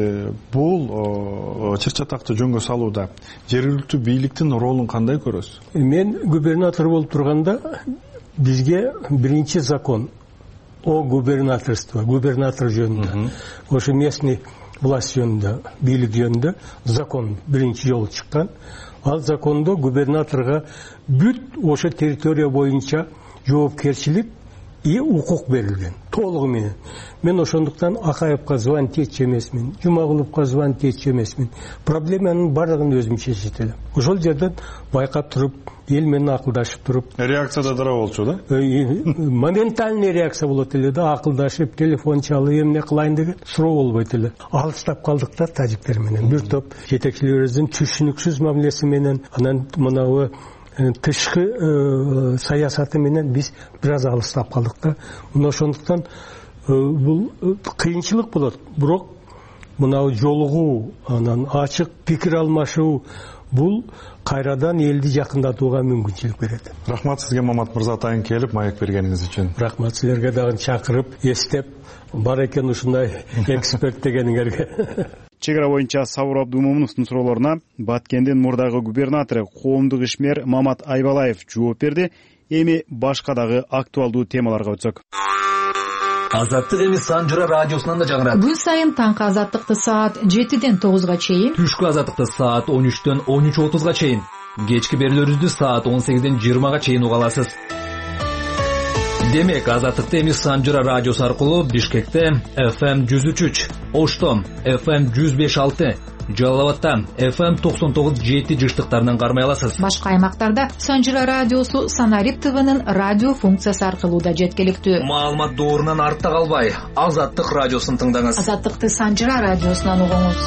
бул чыр чатакты жөнгө салууда жергиликтүү бийликтин ролун кандай көрөсүз? Мен губернатор болуп турганда бизге биринчи закон о губернаторство, губернатор жөнүндө, ошо местный власть жөнүндө, бийлик жөнүндө закон биринчи жолу чыккан. Ал закондо губернаторго бүт ошо территория боюнча жоопкерчилик укук берилген толугу менен. Мен ошондуктан Акаевка звонить этчү эмесмин, Жумагуловго звонить этчү эмесмин. Проблеманын бардыгын өзүм чечет элем. Ошол жерден байкап туруп, эл менен акылдашып туруп, реакция да дара болчу да? Моментальный реакция болот эле да, акылдашып, телефон чалып, эмне кылайын деген суроо болбойт эле. Алыстап калдык да тажиктер менен. Бир топ жетекчилерибиздин түшүнүксүз мамилеси менен, анан мынабы тышкы саясаты менен биз бир аз алыстап калдык да. Мына ошондуктан бул кыйынчылык болот. Бирок мына жолугуу, анан ачык пикир алмашуу бул кайрадан элди жакындатууга мүмкүнчүлүк берет. Рахмат сизге Мамат мырза, атайын келип маек бергениңиз үчүн. Рахмат силерге дагы чакырып, эстеп бар экен ушундай эксперт дегениңерге. Чек ара боюнча Сабыр Абдумомуновдун суроолоруна Баткендин мурдагы губернатору, коомдук ишмер Мамат Айбалаев жооп берди. Эми башка дагы актуалдуу темаларга өтсөк. Азаттык эми Санжыра радиосунан да жаңырат. Күн сайын таңкы азаттыкты саат 7-ден 9-га чейин, түшкү азаттыкты саат 13-төн 13:30-га чейин, кечки берүүлөрүбүздү саат 18-ден 20-га чейин уга аласыз. Демек, азаттыкты эми Санжыра радиосу аркылуу Бишкекте FM 103, Ошто FM 105.6, Жалал Абадта FM 99.7 жыштыктарынан кармай аласыз. Башка аймактарда Санжыра радиосу Санарип ТВнын радио функциясы аркылуу да жеткиликтүү. Маалымат доорунан артта калбай, Азаттык радиосун тыңдаңыз. Азаттыкты Санжыра радиосунан угуңуз.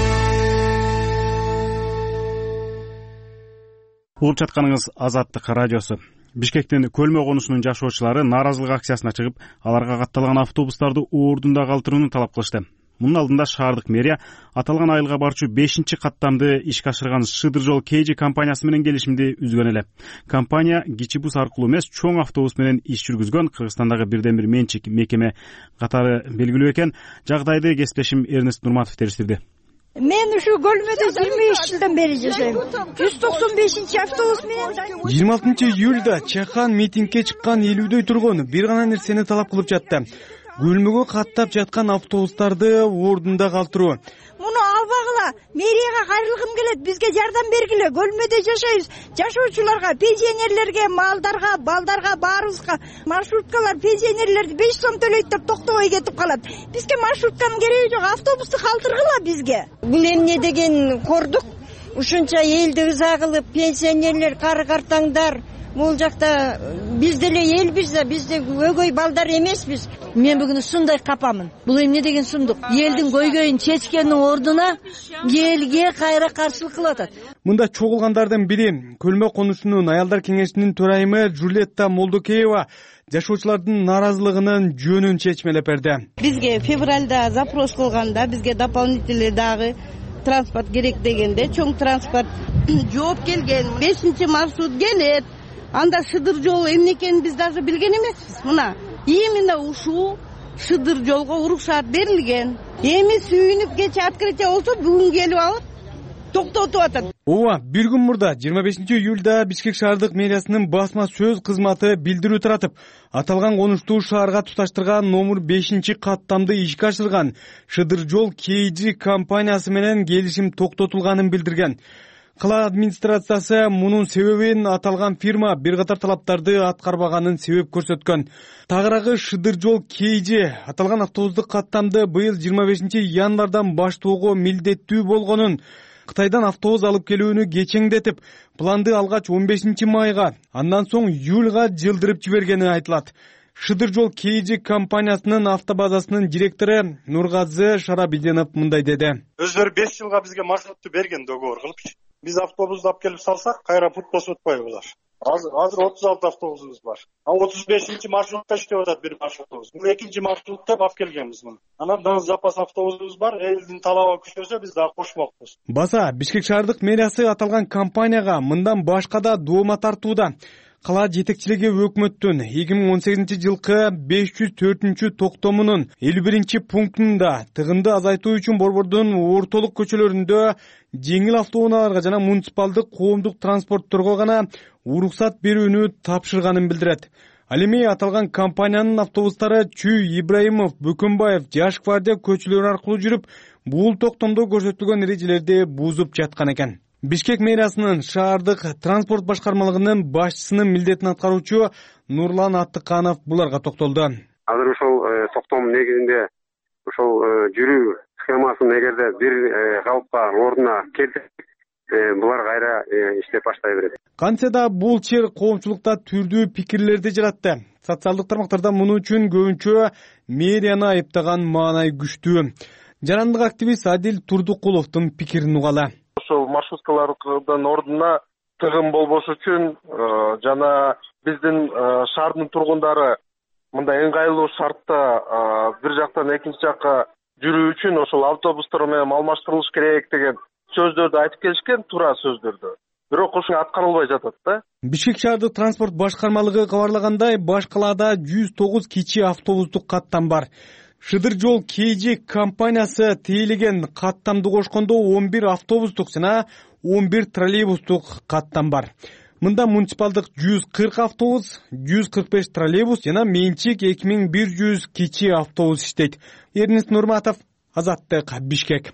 Угуп жатканыңыз Азаттык радиосу. Бишкектин Көлмө конушунун жашоочулары нааразылык акциясына чыгып, аларга катталган автобустарды ордунда калтырууну талап кылышты. Мунун алдында шаардык мэрия аталган айылга барчу 5-каттамды ишке ашырган Шыдыр жол KG компаниясы менен келишимди үзгөн эле. Компания кичи бус аркылуу эмес, чоң автобус менен иш жүргүзгөн. Кыргызстандагы бирден бир менчик мекеме катары белгилүү экен. Жагдайды кесиптешим Эрнест Нурматов териштирди. Мен ушу Көлмөдө 23 жылдан бери жашайм. 195-автобус менен 26-июлда чакан митингге чыккан элүүдөй тургун бир гана нерсени талап кылып жатты. Көлмөгө каттап жаткан автобустарды ордунда калтыруу. Муну албагыла, мэрияга кайрылгым келет, бизге жардам бергиле. Көлмөдө жашайбыз. Жашоочуларга, пенсионерлерге, малдарга, балдарга, баарыбызга маршруткалар пенсионерлерди 5 сом төлөйт деп токтобой кетип калат. Бизге маршрутканын кереги жок, автобусту калтыргыла бизге. Бул эмне деген кордук? Ушунча элди ыза кылып, пенсионерлер, кары-картаңдар бул жакта биз деле элбиз да, биз де өгөй балдар эмеспиз. Мен бүгүн ушундай капамын. Бул эмне деген сундук? Элдин көйгөйүн чечкендин ордуна элге кайра каршылык кылып атат. Мында чогулгандардын бири Көлмө конушунун аялдар кеңешинин төрайымы Жулетта Молдокеева жашоочулардын нааразылыгынын жөнүн чечмелеп берди. Бизге февралда запрос кылганда бизге дополнительный дагы транспорт керек дегенде чоң транспорт жооп келген. 5-маршрут келет. Анда Шыдыр жолу эмне экенин биз даже билген эмеспиз. Мына именно ушул Шыдыр жолго уруксаат берилген. Эми сүйүнүп кече открытие болсо бүгүн келип алып токтотуп атат. Ооба, бир күн мурда 25-июлда Бишкек шаардык мэриясынын басма сөз кызматы билдирүү таратып, аталган конуштуу шаарга туташтырган номер 5-каттамды ишке ашырган Шыдыр жол KG компаниясы менен келишим токтотулганын билдирген. Кала администрациясы мунун себебин аталган фирма бир катар талаптарды аткарбаганын себеп көрсөткөн. Тагыраагы Шыдыр жол KG аталган автобустук каттамды быйыл 25-январдан баштоого милдеттүү болгонун, Кытайдан автобус алып келүүнү кечеңдетип, планды алгач 15-майга, андан соң июлга жылдырып жибергени айтылат. Шыдыр жол KG компаниясынын автобазасынын директору Нургазы Шарабиденов мындай деди. Өздөрү 5 жылга бизге маршрутту берген договор кылып. Биз автобусту алып келип салсак, кайра пут басып атпайбы булар. Азыр 36 автобусубуз бар. 35-маршрутта иштеп атат бир маршрутубуз. Бул 2-маршрутта алып келгенбиз муну. Анан дагы запас автобусубуз бар. Элдин талабы күчөсө биз дагы кошмокпуз. Баса Бишкек шаардык мэриясы аталган компанияга мындан башка да доoma тартууда. Кала жетекчилиги өкмөттүн 2018-жылкы 504 токтомунун 51 пунктунда тыгынды азайтуу үчүн борбордун ортолук көчөлөрүндө жеңил автоунааларга жана муниципалдык коомдук транспортторго гана уруксат берүүнү тапшырганын билдирет. Ал эми аталган компаниянын автобустары Чүй, Ибраимов, Бөкөнбаев, Жашквардия көчөлөрү аркылуу жүрүп, бул токтомдо көрсөтүлгөн эрежелерди бузуп жаткан экен. Бишкек мэриясынын шаардык транспорт башкармалыгынын башчысынын милдетин аткаруучу Нурлан Аттыканов буларга токтолду. Азыр ошол токтом негизинде ошол жүрүү схемасын эгерде бир калыпка ордуна келтирсек, булар кайра иштеп баштай берет. Кантсе да бул чер коомчулукта түрдүү пикирлерди жаратты. Социалдык тармактарда муну үчүн көбүнчө мэрияны айыптаган маанай күчтүү. Жарандык активист Адил Турдукуловдун пикирин угалы. Ошол маршруткалардын ордуна тыгын болбош үчүн жана биздин шаардын тургундары мындай ыңгайлуу шартта бир жактан экинчи жакка жүрүү үчүн ошол автобустар менен алмаштырылыш керек деген сөздөрдү айтып келишкен, туура сөздөрдү. Бирок ошо аткарылбай жатат да. Бишкек шаардык транспорт башкармалыгы кабарлагандай, баш калаада 109 кичи автобустук каттам бар. Шыдыр жол KG компаниясы тейлеген каттамды кошкондо 11 автобустук жана 11 троллейбустук каттам бар. Мында муниципалдык 140 автобус, 145 троллейбус жана менчик 2100 кичи автобус иштейт. Эрнест Нурматов, Азаттык, Бишкек.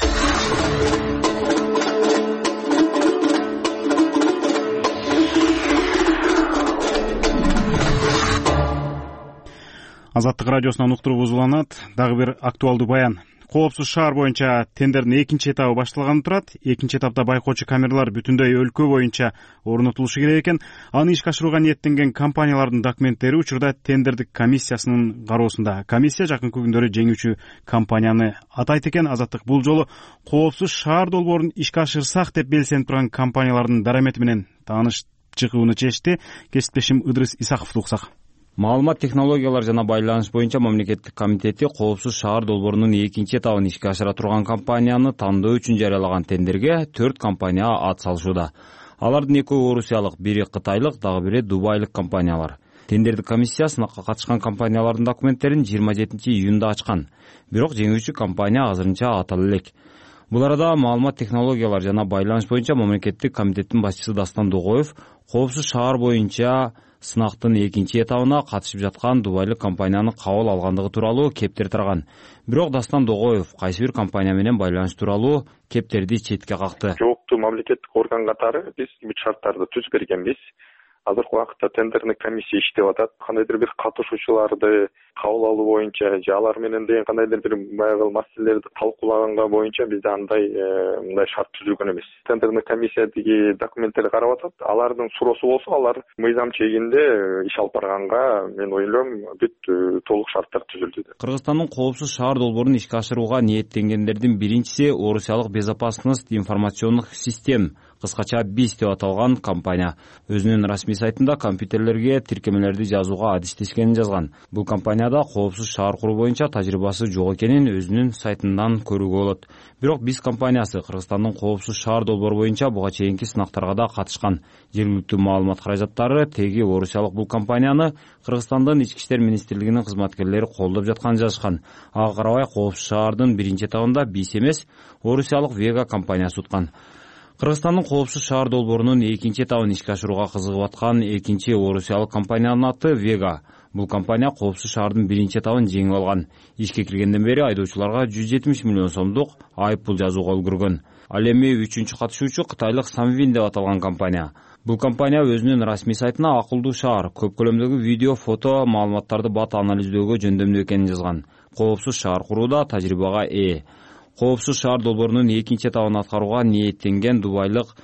Азаттык радиосунан уктуруубуз уланат. Дагы бир актуалдуу баян. Коопсуз шаар боюнча тендердин экинчи этабы башталганы турат. Экинчи этапта байкоочу камералар бүтүндөй өлкө боюнча орнотулушу керек экен. Аны ишке ашырууга ниеттенген компаниялардын документтери учурда тендердик комиссиясынын кароосунда. Комиссия жакынкы күндөрү жеңүүчү компанияны атайт экен. Азаттык бул жолу коопсуз шаар долбоорун ишке ашырсак деп белсенип турган компаниялардын дарамети менен тааныш чыгууну чечти. Кесиптешим Ыдрыс Исаковду уксак. Маалымат технологиялар жана байланыш боюнча мамлекеттик комитети коопсуз шаар долбоорунун экинчи этабын ишке ашыра турган компанияны тандоо үчүн жарыялаган тендерге 4 компания ат салышууда. Алардын экөө орусиялык, бири кытайлык, дагы бири дубайлык компаниялар. Тендердик комиссия сынакка катышкан компаниялардын документтерин 27-июнда ачкан. Бирок жеңүүчү компания азырынча атала элек. Бул арада маалымат технологиялар жана байланыш боюнча мамлекеттик комитеттин башчысы Дастан Догоев коопсуз шаар боюнча сынактын экинчи этабына катышып жаткан дубайлык компанияны кабыл алгандыгы тууралуу кептер тараган. Бирок Дастан Догоев кайсы бир компания менен байланыш тууралуу кептерди четке какты. Жооптуу мамлекеттик орган катары биз бүт шарттарды түзүп бергенбиз. Азыркы убакытта тендерный комиссия иштеп атат. Кандайдыр бир катышуучуларды кабыл алуу боюнча же алар менен деген кандайдыр бир баягы маселелерди талкуулаганга боюнча бизде андай мындай шарт түзүлгөн эмес. Тендерный комиссиядагы документтерди карап атат. Алардын суроосу болсо, алар мыйзам чегинде иш алып барганга мен ойлойм бүт толук шарттар түзүлдү. Кыргызстандын коопсуз шаар долбоорун ишке ашырууга ниеттенгендердин биринчиси орусиялык безопасность информационных систем, кыскача БИС деп аталган компания. Өзүнүн расмий сайтында компьютерлерге тиркемелерди жазууга адистешкенин жазган. Бул компанияда коопсуз шаар куруу боюнча тажрыйбасы жок экенин өзүнүн сайтынан көрүүгө болот. Бирок БИС компаниясы Кыргызстандын коопсуз шаар долбоору боюнча буга чейинки сынактарга да катышкан. Жергиликтүү маалымат каражаттары теги орусиялык бул компанияны Кыргызстандын ички иштер министрлигинин кызматкерлери колдоп жатканын жазышкан. Ага карабай коопсуз шаардын биринчи этабында БИС эмес, орусиялык Вега компаниясы уткан. Кыргызстандын коопсуз шаар долбоорунун экинчи этабын ишке ашырууга кызыгып аткан экинчи орусиялык компаниянын аты Вега. Бул компания коопсуз шаардын биринчи этабын жеңип алган. Ишке киргенден бери айдоочуларга 170 миллион сомдук айыппул жазууга үлгүргөн. Ал эми үчүнчү катышуучу кытайлык Samvin деп аталган компания. Бул компания өзүнүн расмий сайтына акылдуу шаар, көп көлөмдөгү видео, фото, маалыматтарды бат анализдөөгө жөндөмдүү экенин жазган. Коопсуз шаар курууда тажрыйбага ээ. Коопсуз шаар долбоорунун экинчи этабын аткарууга ниеттенген дубайлык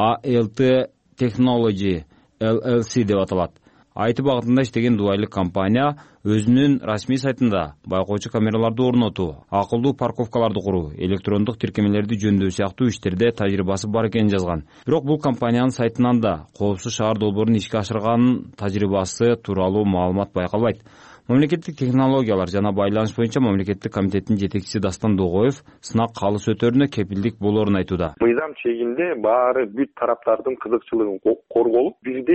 ALT Technology LLC деп аталат. IT багытында иштеген дубайлык компания өзүнүн расмий сайтында байкоочу камераларды орнотуу, акылдуу парковкаларды куруу, электрондук тиркемелерди жөндөө сыяктуу иштерде тажрыйбасы бар экенин жазган. Бирок бул компаниянын сайтынан да коопсуз шаар долбоорун ишке ашырганын тажрыйбасы тууралуу маалымат байкалбайт. Мамлекеттик технологиялар жана байланыш боюнча мамлекеттик комитеттин жетекчиси Дастан Догоев сынак калыс өтөрүнө кепилдик болоорун айтууда. Мыйзам чегинде баары бүт тараптардын кызыкчылыгы корголуп, бирдей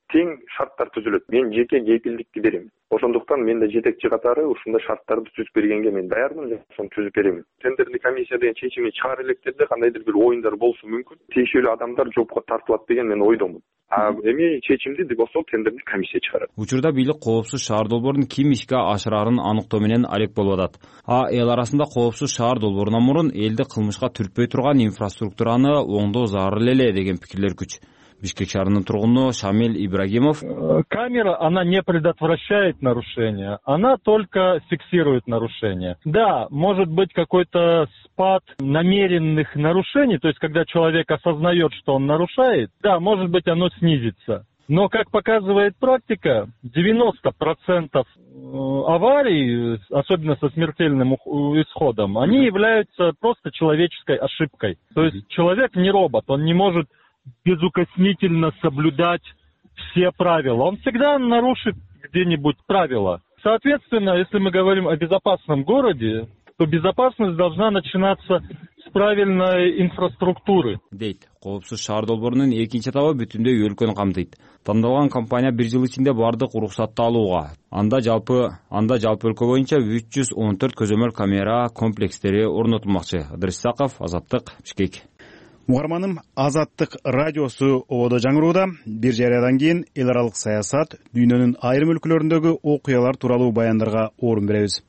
тең шарттар түзүлөт. Мен жеке кепилдикти берем. Ошондуктан мен да жетекчи катары ушундай шарттарды түзүп бергенге мен даярмын, ошону түзүп берем. Тендердик комиссия деген чечимин чыгара электерде кандайдыр бир оюндар болушу мүмкүн. Тиешелүү адамдар жоопко тартылат деген мен ойдомун. Эми чечимди болсо тендердик комиссия чыгарат. Учурда бийлик коопсуз шаар долбоорун ким ишке ашырарын аныктоо менен алек болуп атат. Эл арасында коопсуз шаар долбоорунан мурун элди кылмышка түртпөй турган инфраструктураны оңдоо зарыл эле деген пикирлер күч. Бишкек шаарынын тургуну Шамил Ибрагимов: камера, она не предотвращает нарушения, она только фиксирует нарушения. Да, может быть какой-то спад намеренных нарушений, то есть когда человек осознает, что он нарушает, да, может быть оно снизится. Но, как показывает практика, 90% аварий, особенно со смертельным исходом, они являются просто человеческой ошибкой. То есть человек не робот, он не может безукоснительно соблюдать все правила. Он всегда нарушит где-нибудь правила. Соответственно, если мы говорим о безопасном городе, то безопасность должна начинаться с правильной инфраструктуры. Дейт. Коопсуз шаар долбоорунун экинчи этабы бүтүндөй өлкөнү камтыйт. Тандалган компания 1 жыл ичинде бардык уруксатты алууга, анда жалпы өлкө боюнча 314 көзөмөл камера комплекстери орнотулмакчы. Ыдырыс Исаков, Азаттык, Бишкек. Угарманым, Азаттык радиосу ободо жаңырууда. Бир жарыядан кийин эл аралык саясат, дүйнөнүн айрым өлкөлөрүндөгү окуялар тууралуу баяндарга орун беребиз.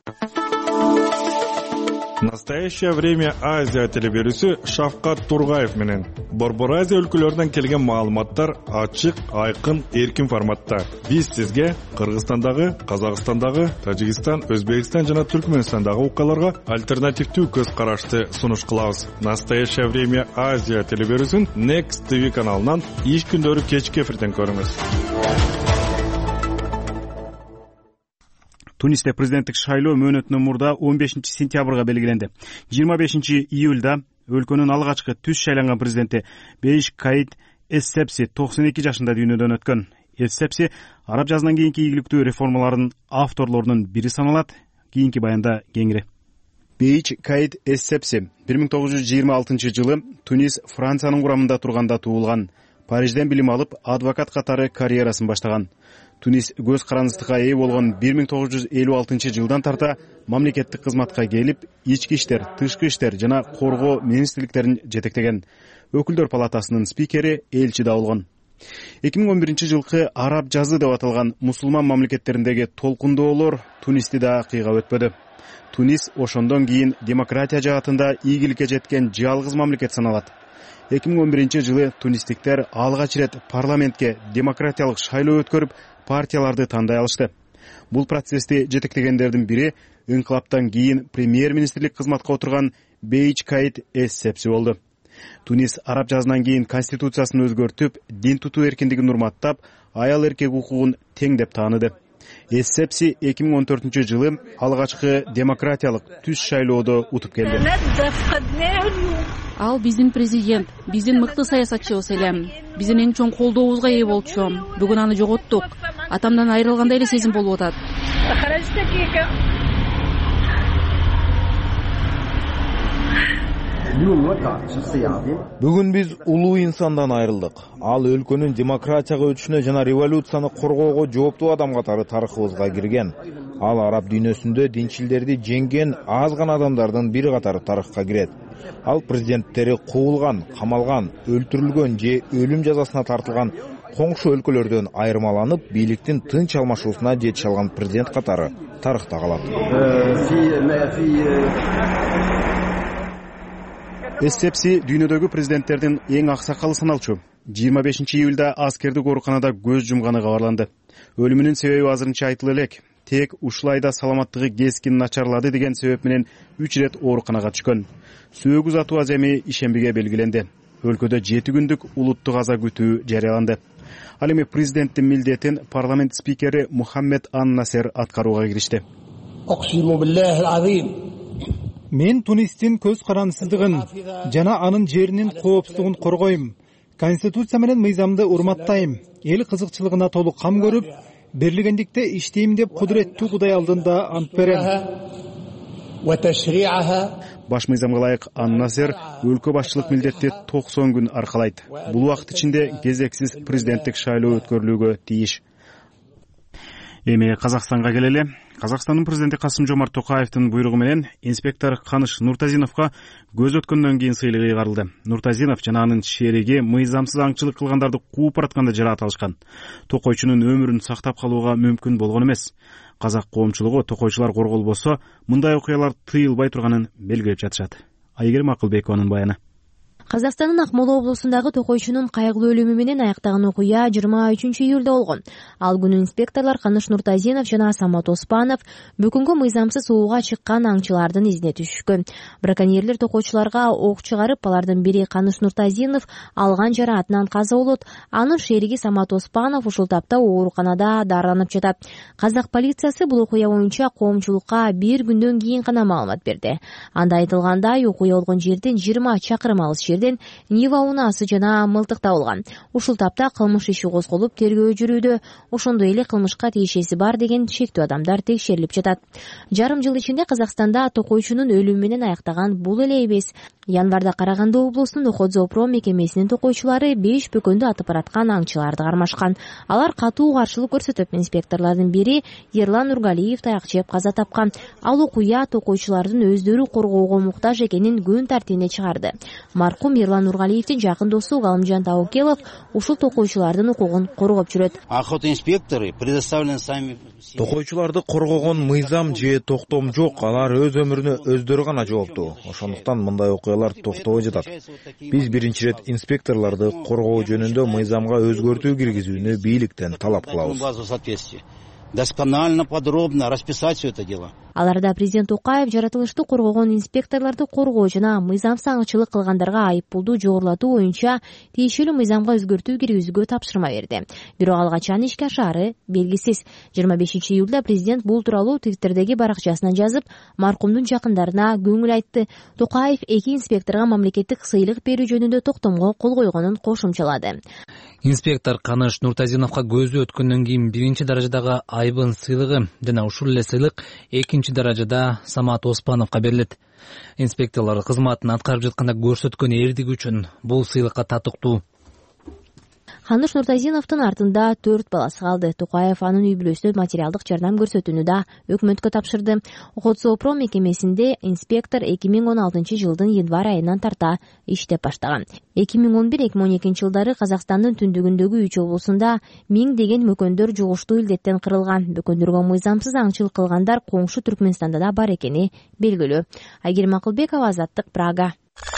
Настоящее время Азия телеберүүсү Шавкат Тургаев менен Борбор Азия өлкөлөрүнөн келген маалыматтар ачык, айкын, эркин форматта. Биз сизге Кыргызстандагы, Казакстандагы, Тажикстан, Өзбекстан жана Түркмөнстандагы окуяларга альтернативдүү көз карашты сунуш кылабыз. Настоящее время Азия телеберүүсүн Next TV каналынан иш күндөрү кечки эфирден көрүңүз. Тунисте президенттик шайлоо мөөнөтүнөн мурда 15 сентябрга белгиленди. 25 июлда өлкөнүн алгачкы түз шайланган президенти Бейш Каид Эссепси 92 жашында дүйнөдөн өткөн. Эссепси араб жазынан кийинки ийгиликтүү реформалардын авторлорунун бири саналат. Кийинки баянда кеңири. Бейш Каид Эссепси 1926 жылы Тунис Франциянын курамында турганда туулган. Парижден билим алып, адвокат катары карьерасын баштаган. Тунис көз карандысына ээ болгон 1956 жылдан тарта мамлекеттик кызматка келип, ички иштер, тышкы иштер жана коргоо министрликтерин жетектеген. Өкүлдөр палатасынын спикери, элчи да болгон. 2011 жылкы араб жазы деп аталган мусулман мамлекеттериндеги толкундоолор Тунисти да кыйга өтпөдү. Тунис ошондон кийин демократия жаатында ийгиликке жеткен жалгыз мамлекет саналат. 2011 жылы тунистиктер алгач ирет парламентке демократиялык шайлоо өткөрүп, партияларды тандай алышты. Бул процессти жетектегендердин бири инкылаптан кийин премьер-министрлик кызматка отурган Бейш Каид Эссепси болду. Тунис араб жазынан кийин конституциясын өзгөртүп, дин тутуу эркиндигин урматтап, аял эркек укугун тең деп тааныды. Эссепси 2014 жылы алгачкы демократиялык түз шайлоодо утуп келди. Ал биздин президент, биздин мыкты саясатчыбыз эле. Биздин эң чоң колдообузга ээ болчу. Бүгүн аны жоготтук. Атамдан айрылгандай эле сезим болуп атат. Бүгүн биз улуу инсандан айрылдык. Ал өлкөнүн демократияга өтүшүнө жана революцияны коргоого жооптуу адам катары тарыхыбызга кирген. Ал араб дүйнөсүндө динчилдерди жеңген аз гана адамдардын бири катары тарыхка кирет. Ал президенттери куулган, камалган, өлтүрүлгөн же өлүм жазасына тартылган коңшу өлкөлөрдөн айырмаланып, бийликтин тынч алмашуусуна жетише алган президент катары тарыхта калат. Эссепси дүйнөдөгү президенттердин эң аксакалы саналчу. 25 июлда аскердик ооруканада көз жумганы кабарланды. Өлүмүнүн себеби азырынча айтыла элек. Тек ушул айда саламаттыгы кескин начарлады деген себеп менен 3 ирет ооруканага түшкөн. Сөөгү uzatуу аземи ишембиге белгиленди. Өлкөдө 7 күндүк улуттук аза күтүү жарыяланды. Ал эми президенттин милдетин парламент спикери Мухаммед Ан-Насер аткарууга киришти. Мен Тунистин көз карандысыздыгын жана анын жеринин коопсуздугун коргойм. Конституция менен мыйзамды урматтайм. Эл кызыкчылыгына толук кам көрүп, берлигендикте иштейм деп кудуреттүү Кудай алдында ант берем. баш мыйзамга ылайык Ан-Насер өлкө башчылык милдетти 90 күн аркалайт. Бул убакыт ичинде кезексиз президенттик шайлоо өткөрүлүүгө тийиш. Эми Казакстанга келели. Казакстандын президенти Касым-Жомарт Токаевдин буйругу менен инспектор Каныш Нуртазиновго көз өткөндөн кийин сыйлык ыйгарылды. Нуртазинов жана анын шериги мыйзамсыз аңчылык кылгандарды кууп баратканда жараат алышкан. Токойчунун өмүрүн сактап калууга мүмкүн болгон эмес. Казак коомчулугу токойчулар корголбосо мындай окуялар тыйылбай турганын белгилеп жатышат. Айгерим Акылбекованын баяны. Казакстандын Акмола облусундагы токойчунун кайгылуу өлүмү менен аяктаган окуя 23 июлда болгон. Ал күнү инспекторлор Каныш Нуртазинов жана Самат Оспанов бүгүнгү мыйзамсыз ууга чыккан аңчылардын изине түшкөн. Браконьерлер токойчуларга ок чыгарып, алардын бири Каныш Нуртазинов алган жараатынан каза болот. Анын шериги Самат Оспанов ушул тапта ооруканада дарыланып жатат. Казак полициясы бул окуя боюнча коомчулукка бир күндөн кийин гана маалымат берди. Анда айтылгандай, окуя болгон жерден 20 чакырым алыс жерден Нива унаасы жана мылтык табылган. Ушул тапта кылмыш иши козголуп, тергөө жүрүүдө. Ошондой эле кылмышка тиешеси бар деген шектүү адамдар текшерилип жатат. Жарым жыл ичинде Казакстанда токойчунун өлүмү менен аяктаган бул эле эмес. Январда Караганды облусунун Охотзоопром мекемесинин токойчулары 5 бөкөндү атып бараткан аңчыларды кармашкан. Алар катуу каршылык көрсөтүп, инспекторлордун бири Ерлан Нургалиев таяк жеп каза тапкан. Ал окуя токойчулардын өздөрү коргоого муктаж экенин күн тартибине чыгарды. Маркум Ерлан Нургалиевдин жакын досу Галымжан Таукелов ушул токойчулардын укугун коргоп жүрөт. Охотинспекторы предоставлены сами. Токойчуларды коргогон мыйзам же токтом жок, алар өз өмүрүнө өздөрү гана жооптуу. Ошондуктан мындай окуялар токтобой жатат. Биз биринчи ирет инспекторлорду коргоо жөнүндө мыйзамга өзгөртүү киргизүүнү бийликтен талап кылабыз. Досконально, подробно расписать все это дело. Аларда президент Токаев жаратылышты коргогон инспекторлорду коргоо жана мыйзамсыз аңчылык кылгандарга айыппулду жогорулатуу боюнча тиешелүү мыйзамга өзгөртүү киргизүүгө тапшырма берди. Бирок ал качан ишке ашаары белгисиз. 25 июлда президент бул тууралуу Твиттердеги баракчасына жазып, маркумдун жакындарына көңүл айтты. Токаев 2 инспекторго мамлекеттик сыйлык берүү жөнүндө токтомго кол койгонун кошумчалады. Инспектор Каныш Нуртазиновго көзү өткөндөн кийин 1-даражадагы айбын сыйлыгы жана ушул эле сыйлык 2-даражада Самат Оспановго берилет. Инспекторлор кызматын аткарып жатканда көрсөткөн эрдиги үчүн бул сыйлыкка татыктуу. Каныш Нуртазиновдун артында 4 баласы калды. Токаев анын үй бүлөсүнө материалдык жардам көрсөтүүнү да өкмөткө тапшырды. Охотзоопром мекемесинде инспектор 2016 жылдын январь айынан тарта иштеп баштаган. 2011-2012 жылдары Казакстандын түндүгүндөгү 3 облусунда миңдеген мөкөндөр жугуштуу илдеттен кырылган. Бөкөндөргө мыйзамсыз аңчылык кылгандар коңшу Түркмөнстанда да бар экени белгилүү. Айгерим Акылбекова, Азаттык, Прага.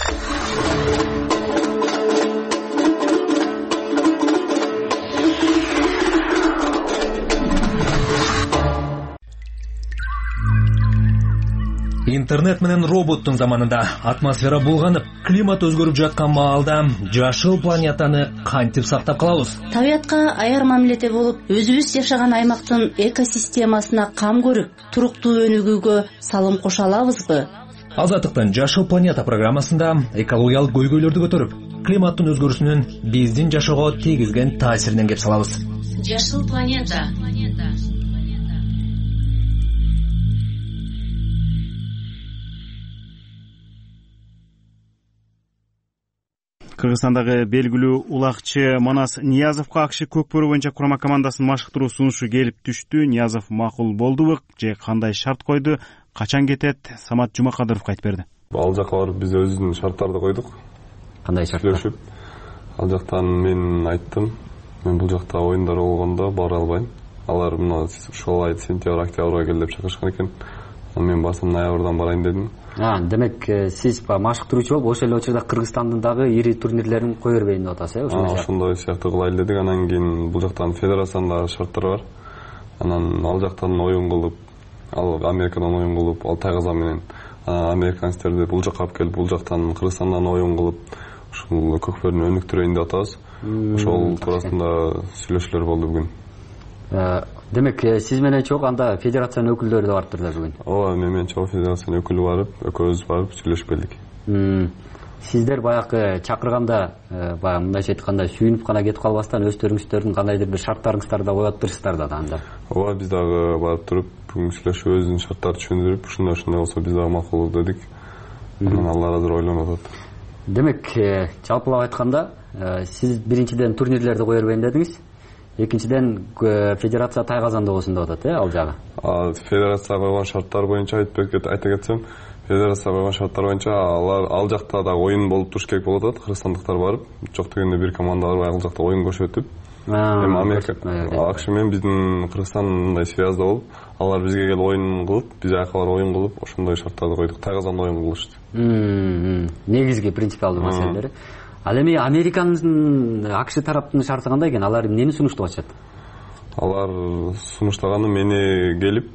Интернет менен роботтун заманында атмосфера булганып, климат өзгөрүп жаткан маалда жашыл планетаны кантип сактап калабыз? Табиятка аяр мамиледе болуп, өзүбүз жашаган аймактын экосистемасына кам көрүп, туруктуу өнүгүүгө салым кошо алабызбы? Азаттыктын Жашыл планета программасында экологиялык көйгөйлөрдү көтөрүп, климаттын өзгөрүүсүнүн биздин жашоого тийгизген таасиринен кеп салабыз. Жашыл планета. Кыргызстандагы белгилүү улакчы Манас Ниязовго АКШ көкбөрү боюнча курама командасын машыктыруу сунушу келип түштү. Ниязов макул болдубу же кандай шарт койду, качан кетет? Самат Жумакадыровго айтып берди. Ал жака барып биз өзүбүздүн шарттарды койдук. Кандай шарттар? Ал жактан мен айттым, мен бул жакта оюндар болгондо бара албайм. Алар мына ушул ай сентябрь, октябрга кел деп чакырышкан экен. Мен басым ноябрдан барайын дедим. Демек сиз машыктыруучу болуп, ошол эле учурда Кыргызстандын дагы ири турнирлерин кое бербейин деп атасыз, э? Ошондой сыяктуу кылайлы дедик. Анан кийин бул жактан федерациянын дагы шарттары бар. Анан ал жактан оюн кылып, ал Америкадан оюн кылып, ал тайгаза менен американецтерди бул жакка алып келип, бул жактан Кыргызстандан оюн кылып, ушул көкбөрүнү өнүктүрөйүн деп атабыз. Ошол туурасында сүйлөшүүлөр болду бүгүн. Демек сиз менен чогуу анда федерациянын өкүлдөрү да барыптыр да бүгүн? Ооба, мен менен чогуу федерациянын өкүлү барып, экөөбүз барып сүйлөшүп келдик. Сиздер баягы чакырганда, баягы мындайча айтканда сүйүнүп гана кетип калбастан өздөрүңүздөрдүн кандайдыр бир шарттарыңыздарды да коюп атырсыздар да анда. Ооба, биз дагы барып туруп, бүгүн сүйлөшүп өзүбүздүн шарттарды түшүндүрүп, ушундай болсо биз дагы макул дедик. анан алар азыр ойлонуп атат. Демек, жалпылап айтканда, сиз биринчиден турнирлерди кое бербейм дедиңиз. Экинчиден федерация тайгазандоосунда атат, ал жагы. Федерация койгон шарттар боюнча айта кетсем, федерация койгон шарттар боюнча ал жакта да оюн болуп туруш керек болуп атат. Кыргызстандыктар барып, жок дегенде бир команда барып ал жакта оюн көрсөтүп, эми Америка, АКШ менен биздин Кыргызстан мындай связда болуп, алар бизге келип оюн кылып, биз жака барып оюн кылып, ошондой шарттарды койдук. Тайгазанда оюн кылышты. Негизги принципиалдуу маселелери. Ал эми Американын АКШ тараптын шарты кандай экен? Алар эмнени сунуштап атышат? Алар сунуштаганы мени келип,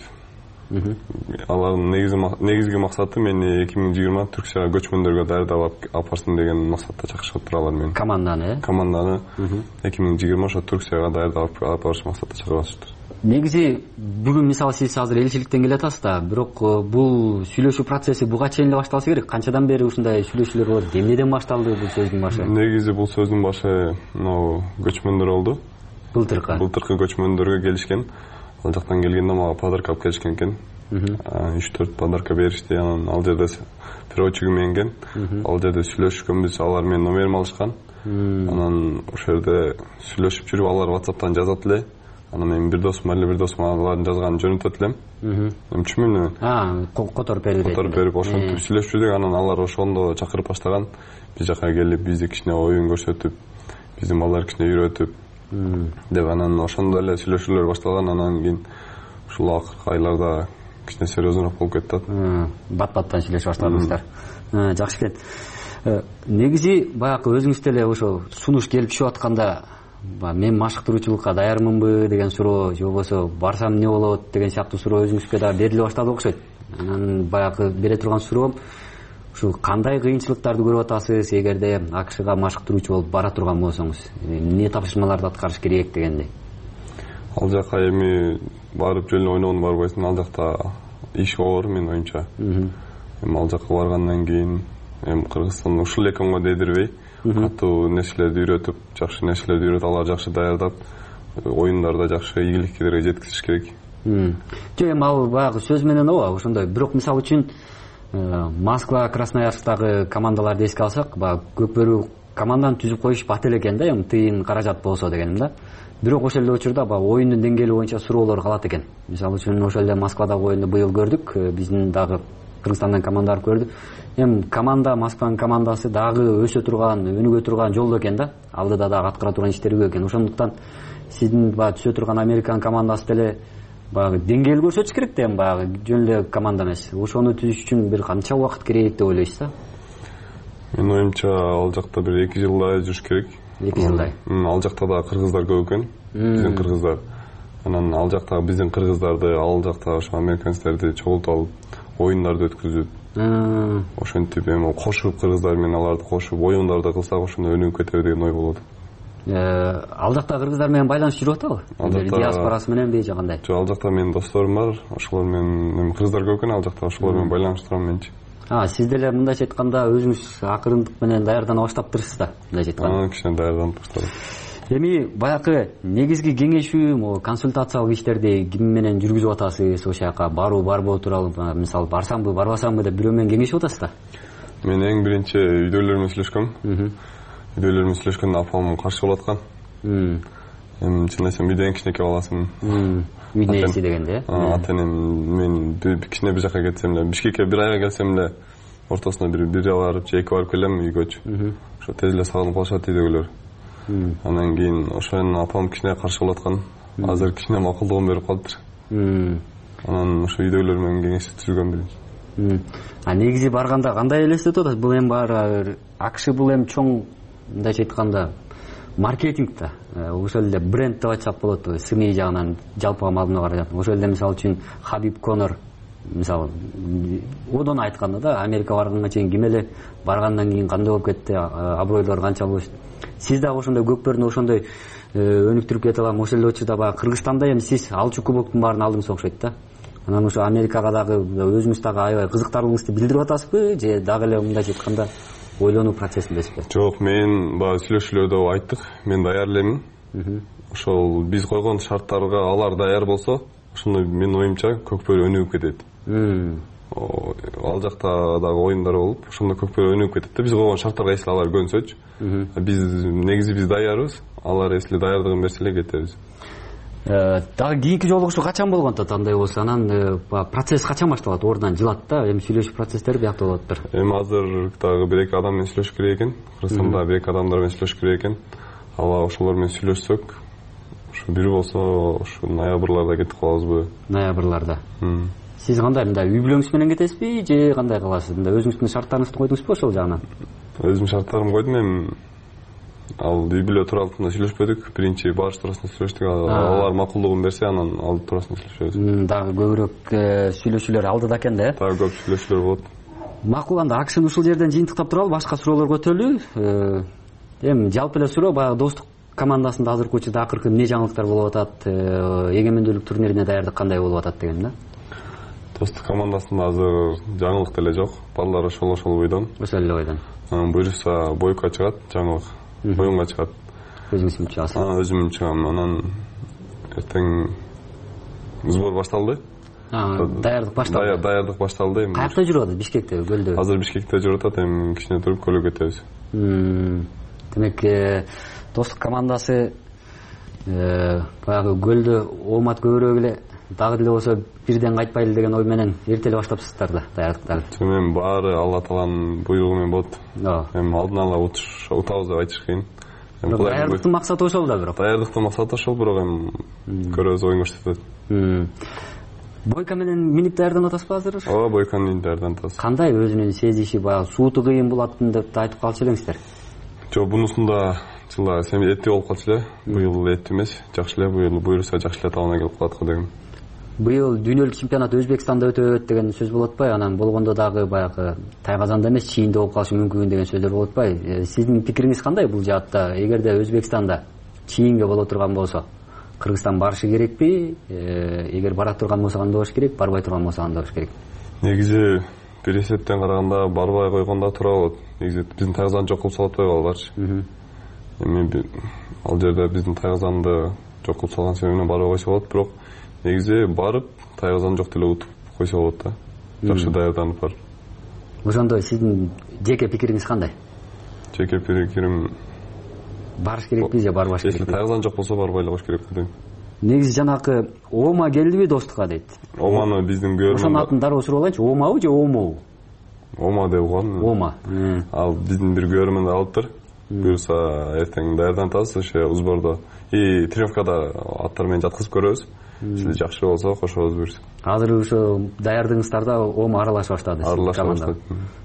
алардын негизги максаты мени 2020 Түркияга көчмөндөргө даярдап алып барсын деген максатта чакырышып алар мени. Команданы 2020 ошо Түркияга даярдап алып барыш максатта чакырып атышты. Негизи бүгүн мисалы сиз азыр элчиликтен келе атасыз да, бирок бул сүйлөшүү процесси буга чейин эле башталса керек. Канчадан бери ушундай сүйлөшүүлөр болот? Эмнеден башталды бул сөздүн башы? Негизи бул сөздүн башы көчмөндөр болду. Былтыркы көчмөндөргө келишкен. Ал жактан келгенде мага подарка алып келишкен экен. 3-4 подарка беришти. Анан ал жерде переводчигим менген. Ал жерде сүйлөшкөнбүз, алар менин номеримди алышкан. Анан ошол жерде сүйлөшүп жүрүп, алар WhatsApp'тан жазат эле. Анан мен бир досум алардын жазганын жөнөтөт элем. Эми түшүнбөйм. Которуп берип ошентип сүйлөшүп жүрдүк. Анан алар ошондо чакырып баштаган. Биз жака келип, бизди кичине оюн көрсөтүп, биздин балдар кичине үйрөтүп деп анан ошондо эле сүйлөшүүлөр башталган. Анан кийин ушул акыркы айларда кичине серьезнораак болуп кетти. Бат-баттан сүйлөшүп баштадыңыздар. Жакшы экен. Негизи баягы өзүңүз деле ошо сунуш келип түшүп атканда, мен машыктыруучулукка даярмынбы деген суроо, же болбосо барсам эмне болот деген сыяктуу суроо өзүңүзгө да бериле баштады окшойт. Анан баягы бере турган суроом ушул кандай кыйынчылыктарды көрүп атасыз эгерде АКШга машыктыруучу болуп бара турган болсоңуз? Эмне тапшырмаларды аткарыш керек дегендей. Ал жака эми барып жөн эле ойногону барбайсың. Ал жакта иш оор менин оюмча. Эми ал жака баргандан кийин эми Кыргызстан ушул эле экенго дедирбей, катуу нерселерди үйрөтүп, жакшы нерселерди үйрөтүп, алар жакшы даярдап, оюндарда жакшы ийгиликтерге жеткизиш керек. Жок, эми ал баягы сөз менен ооба ошондой. Бирок мисалы үчүн Москва, Красноярсктагы командаларды эске алсак, көпөрү команданы түзүп коюшуп ат эле экен да, эми тыйын каражат болсо дегеним да. Бирок ошол эле учурда оюндун деңгээли боюнча суроолор калат экен. Мисалы үчүн ошол эле Москвадагы оюнду быйыл көрдүк, биздин дагы Кыргызстандан командалар көрдү. Эми команда, Москванын командасы дагы өсө турган, өнүгө турган жолдо экен да. Алдыда дагы аткара турган иштери көп экен. Ошондуктан сиздин түсө турган Американ командасы деле баягы деңгээл көрсөтүш керек да, эми баягы жөн эле команда эмес. Ошону түзүш үчүн бир канча убакыт керек деп ойлойсуз да? Менин оюмча ал жакта бир 2 жылдай жүрүш керек. 2 жылдай. Ал жакта да кыргыздар көп экен. Биздин кыргыздар. Анан ал жактагы биздин кыргыздарды, ал жакта ошо американецтерди чогултуп алып, оюндарды өткүзүп, ошентип эми кошуп кыргыздар менен аларды кошуп оюндарды кылсак ошондо өнүгүп кетеби деген ой болот. Ал жакта кыргыздар менен байланыш жүрүп атабы? Диаспорасы мененби же кандай? Жок, ал жакта менин досторум бар, ошолор менен кыргыздар көп экен, ал жакта ошолор менен байланыштырам менчи. Сиз деле мындайча айтканда өзүңүз акырындык менен даярдана баштаптырсыз да, мындайча айтканда. Кичине даярданып баштадым. Эми баягы негизги кеңешүү, консультациялык иштерди ким менен жүргүзүп атасыз? Ошол жака баруу барбоо тууралуу, мисалы барсамбы, барбасамбы деп бирөө менен кеңешип атасыз да? Мен эң биринчи үйдөйлөр менен сүйлөшкөм. Үйдөйлөр менен сүйлөшкөндө апам каршы болуп аткан. Эми чын айтсам үйдө эң кичинекей баласымын. Үйдүн ээси дегенде, ата-энем мен кичине бир жака кетсем эле, Бишкекке бир айга келсем эле, ортосуна бир барып же 2 барып келем үйгөчү. Ошо тез эле сагынып калышат үйдөгүлөр. Анан кийин ошонун апам кичине каршы болуп аткан. Азыр кичине макулдугун берип калыптыр. Анан ошо үйдөгүлөр менен кеңешип түзүлгөн биринчи. Негизи барганда кандай элестетип атасыз? Бул эми баары АКШ бул эми чоң, мындайча айтканда, маркетинг да. Ошол эле бренд деп айтсак болот, СМИ жагынан жалпыга маалымат каражат. Ошол эле мисалы үчүн Хабиб Конор, мисалы одон айтканда да, Америка барганга чейин ким эле, баргандан кийин кандай болуп кетти, абройлор канча болушту. Сиз дагы ошондой көпөрүнү ошондой өнүктүрүп кете алам. Ошол эле учурда баягы Кыргызстанда эми сиз алчу кубоктун баарын алдыңыз окшойт да. Анан ошо Америкага дагы өзүңүз дагы аябай кызыктарлыгыңызды билдирип атасызбы же дагы эле мындайча айтканда ойлонуу процессиндесизби? Жок, мен баягы сүйлөшүүлөрдө айттык, мен даяр элемин. Ошол биз койгон шарттарга алар даяр болсо, ошондо менин оюмча көкпөр өнүгүп кетет. ал жакта дагы оюндар болуп ошондо көкпөр ойноп кетет да. Биз койгон шарттарга эсиле алар көнсөчү. Биз даярбыз. Алар эсиле даярдыгын берсе эле кетебиз. Дагы кийинки жолугушуу качан болгон атат? Андай болсо анан процесс качан башталат? Ордунан жылат да, эми сүйлөшүү процесстери биякта болот бир. Эми азыр дагы бир-эки адам менен сүйлөшүш керек экен. Кыргызстанда бир-эки адамдар менен сүйлөшүш керек экен. Аба ошолор менен сүйлөшсөк, ушу бир болсо ушу ноябрларда кетип калабызбы? Ноябрларда. Сиз кандай, мындай үй бүлөңүз менен кетесизби же кандай кыласыз? Мындай өзүңүздүн шарттарыңызды койдуңузбу ошол жагынан? Өзүмдүн шарттарымды койдум. Эми ал үй бүлө тууралуу сүйлөшпөдүк. Биринчи барыш туурасында сүйлөштүк. Алар макулдугун берсе, анан ал туурасында сүйлөшөбүз. Дагы көбүрөөк сүйлөшүүлөр алдыда экен да, Дагы көп сүйлөшүүлөр болот. Макул, анда акшын ушул жерден жыйынтыктап туралы башка суроолор көтөрөлү. Эми жалпы эле суроо, баягы достук командасында азыркы учурда акыркы эмне жаңылыктар болуп атат? Эгемендүүлүк турнирине даярдык кандай болуп атат деген да? Достук командасында азыр жаңылык деле жок. Балдар ошол бойдон. Ошол эле бойдон. Буюрса бойко чыгат, жаңылык. Оюнга чыгат. Өзүңүз чыгасыз? Өзүм чыгам. Анан эртең сбор башталды. Даярдык башталды. Даярдык башталды. Каякта жүрүп атат? Бишкекте, Көлдө? Азыр Бишкекте жүрүп атат. Эми кичине туруп көлгө кетебиз. Демек, достук командасы баягы Көлдө оомат көбүрөөк эле дагы деле болсо бирден кайтпайлы деген ой менен эрте эле баштапсыздар да даярдыктарды? Эми баары Алла тааланын буйругу менен болот. Эми алдын ала утабыз деп айтыш кыйын. Даярдыктын максаты ошол да бирок. Даярдыктын максаты ошол, бирок эми көрөбүз, оюн көрсөтөт. Бойко менен минип даярданып атасызбы азыр? Ооба, бойко менен даярданып атабыз. Кандай өзүнүн сезиши, баягы сууту кыйын болот деп да айтып калчу элеңиздер? Жок, бунусунда жылда эти болуп калчу эле. Быйыл эти эмес, жакшы эле. Быйыл буюрса жакшы эле табына келип калат го дегем. Быйыл дүйнөлүк чемпионат Өзбекстанда өтөт деген сөз болуп атпайбы? Анан болгондо дагы баягы Тайгазанда эмес, Чийинде болуп калышы мүмкүн деген сөздөр болуп атпайбы? Сиздин пикириңиз кандай бул жаатта? Эгерде Өзбекстанда Чийинге боло турган болсо, Кыргызстан барышы керекпи? Эгер бара турган болсо кандай болуш керек, барбай турган болсо кандай болуш керек? Негизи бир эсептен караганда барбай койгондо туура болот. Негизи биздин Тайгазан жок кылып салып атпайбы аларчы? Эми ал жерде биздин Тайгазанды жок кылып салган себеби менен барбай койсо болот, бирок негизи барып Тайгазан жок деле утуп койсо болот да. Жакшы даярданып барып. Ошондо сиздин жеке пикириңиз кандай? Жеке пикирим барыш керекпи же барбаш керекпи? Если Тайгазан жок болсо барбай эле коюш керек дейм. Негизи жанакы Ома келдиби достукка дейт? Оманы биздин көрмөн. Ошонун атын дароо сурап алайынчы, Омабы же Омобу? Ома деп койгон. Ома. Ал биздин бир көрөрмөн алыптыр. Буюрса эртең даярданып атабыз ошо сбордо. Тренировкада аттар менен жаткызып көрөбүз. Сиз жакшы болсо кошобуз буюрса. Азыр ошо даярдыгыңыздарда Ома аралаша баштады. Аралаша баштады.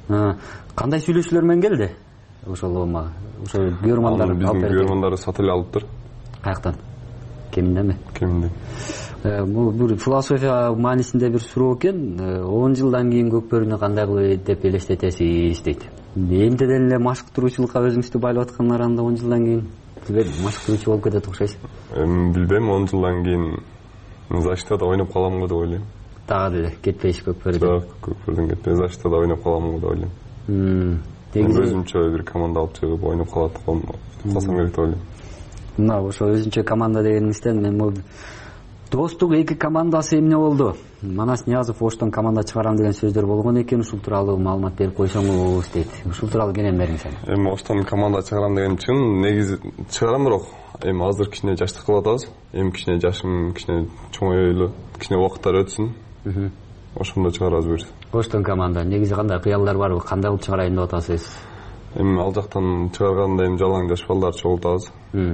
Кандай сүйлөшүүлөр менен келди? Ошол Ома, ошо көрөрмандар биздин көрөрмандар сатып эле алыптыр. Каяктан? Кеминдеби? Кеминде. Бул бир философия маанисинде бир суроо экен. 10 жылдан кийин көкпөрүнү кандай кылып деп элестетесиз дейт. Эмнеден эле машыктыруучулукка өзүңүздү байлап атканына караганда 10 жылдан кийин машыктыруучу болуп кетет окшойсуз. Билбейм, 10 жылдан кийин защитада ойноп калам го деп ойлойм. Дагы деле кетпейсиз көкпөрдөн? Жок, көкпөрдөн кетпей, защитада ойноп калам го деп ойлойм. Өзүмчө бир команда алып чыгып ойноп калсам керек деп ойлойм. Мына ошо өзүнчө команда дегениңизден мен бул достук эки командасы эмне болду? Манас Ниязов Оштон команда чыгарам деген сөздөр болгон экен, ушул тууралуу маалымат берип койсоңуз дейт. Ушул тууралуу кенен бериңиз. Эми Оштон команда чыгарам деген чын, негизи чыгарам, бирок эми азыр кичине жаштык кылып атабыз. Эми кичине жашым кичине чоңойлу, кичине убакыттар өтсүн. Ошондо чыгарабыз буюрса. Оштон команда негизи кандай кыялдар барбы? Кандай кылып чыгарайын деп атасыз? Эми ал жактан чыгарганда эми жалаң жаш балдар чогултабыз.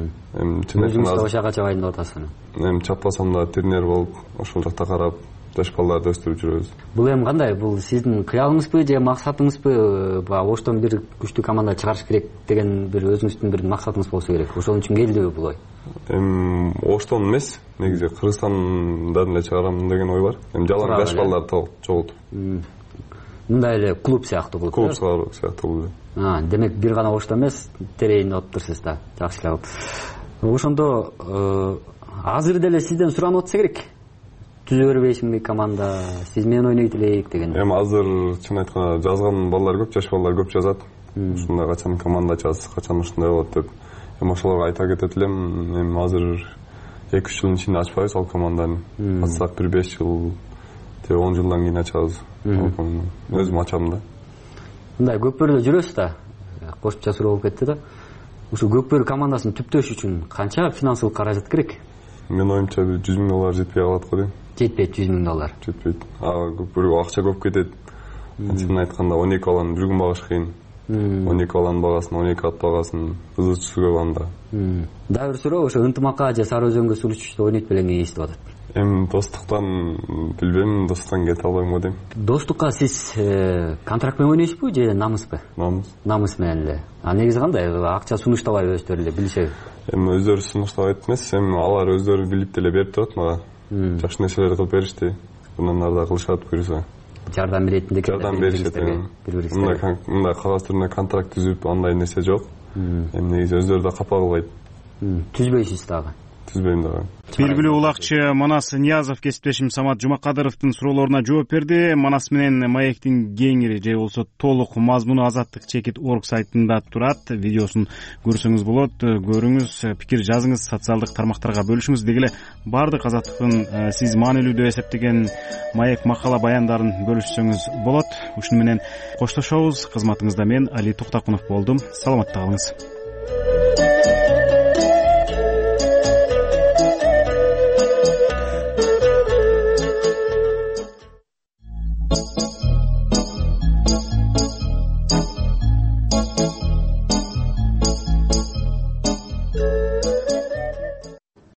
Эми өзүңүз да ошого чабайын деп атасыз. Эми чаппасам да тренер болуп, ошол жакта карап жаш балдарды өстүрүп жүрөбүз. Бул эми кандай? Бул сиздин кыялыңызбы же максатыңызбы? Оштон бир күчтүү команда чыгарыш керек деген бир өзүңүздүн бир максатыңыз болсо керек. Ошол үчүн келдиби бул ой? Эми Оштон эмес, негизи Кыргызстандан эле чыгарам деген ой бар. Эми жалаң жаш балдарды чогултуп. Мындай эле клуб сыяктуу кылып. Клуб сыяктуу. Демек бир гана Оштон эмес, терейин деп атыптырсыз да. Жакшы эле. Ошондо азыр деле сизден суранып атса керек. Түзө бербейсиңби команда, сиз менен ойнойт элек деген. Эми азыр чын айтканда жазган балдар көп, жаш балдар көп жазат. Ушундай качан команда ачасыз, качан ушундай болот деп. Эми ошолорго айта кетет элем. Эми азыр 2-3 жылдын ичинде ачпайбыз ал команданы. Ачсак 1-5 жыл же 10 жылдан кийин ачабыз. Өзүм ачам да. Мындай Көкбөрүдө жүрөсүз да. Кошумча суроо болуп кетти да. Ушул Көкбөрү командасын түптөш үчүн канча финансылык каражат керек? Менин оюмча бир $100,000 жетпей калат го дейм. Жетпейт, $100,000. Жетпейт. Көкбөрүгө акча көп кетет. Чынын айтканда 12 баланы бир күн багыш кыйын. 12 баланын багасын, 12 ат багасын ызычысы көп анда. Дагы бир суроо, ошо Ынтымакка же Сары Өзөнгө суу ичиште ойнойт белең эстип атат. Эми достуктан билбейм, достуктан кете албайм го дейм. Достукка сиз контракт менен ойнойсузбу же намыспы? Намыс менен эле. Негизи кандай? Акча сунуштабай өздөрү эле билишеби? Эми өздөрү сунуштабайт эмес, эми алар өздөрү билип деле берип турат мага. Жакшы нерселерди кылып беришти. Мындан ары да кылышат буюрса. Жардам беретиндик. Жардам беришет. Мындай кагаз түрүндө контракт түзүп андай нерсе жок. Эми негизи өздөрү да капа кылбайт. Түзбөйсүз дагы. Түзбөйм дагы. Белгилүү улакчы Манас Ниязов кесиптешим Самат Жумакадыровдун суроолоруна жооп берди. Манас менен Маектин кеңири же болбосо толук мазмуну Азаттык чекит орг сайтында турат. Видеосун көрсөңүз болот. Көрүңүз, пикир жазыңыз, социалдык тармактарга бөлүшүңүз. Деги эле баардык Азаттыктын сиз маанилүү деп эсептеген маек макала баяндарын бөлүшсөңүз болот. Ушуну менен коштошобуз. Кызматыңызда мен Али Токтокунов болдум. Саламатта калыңыз.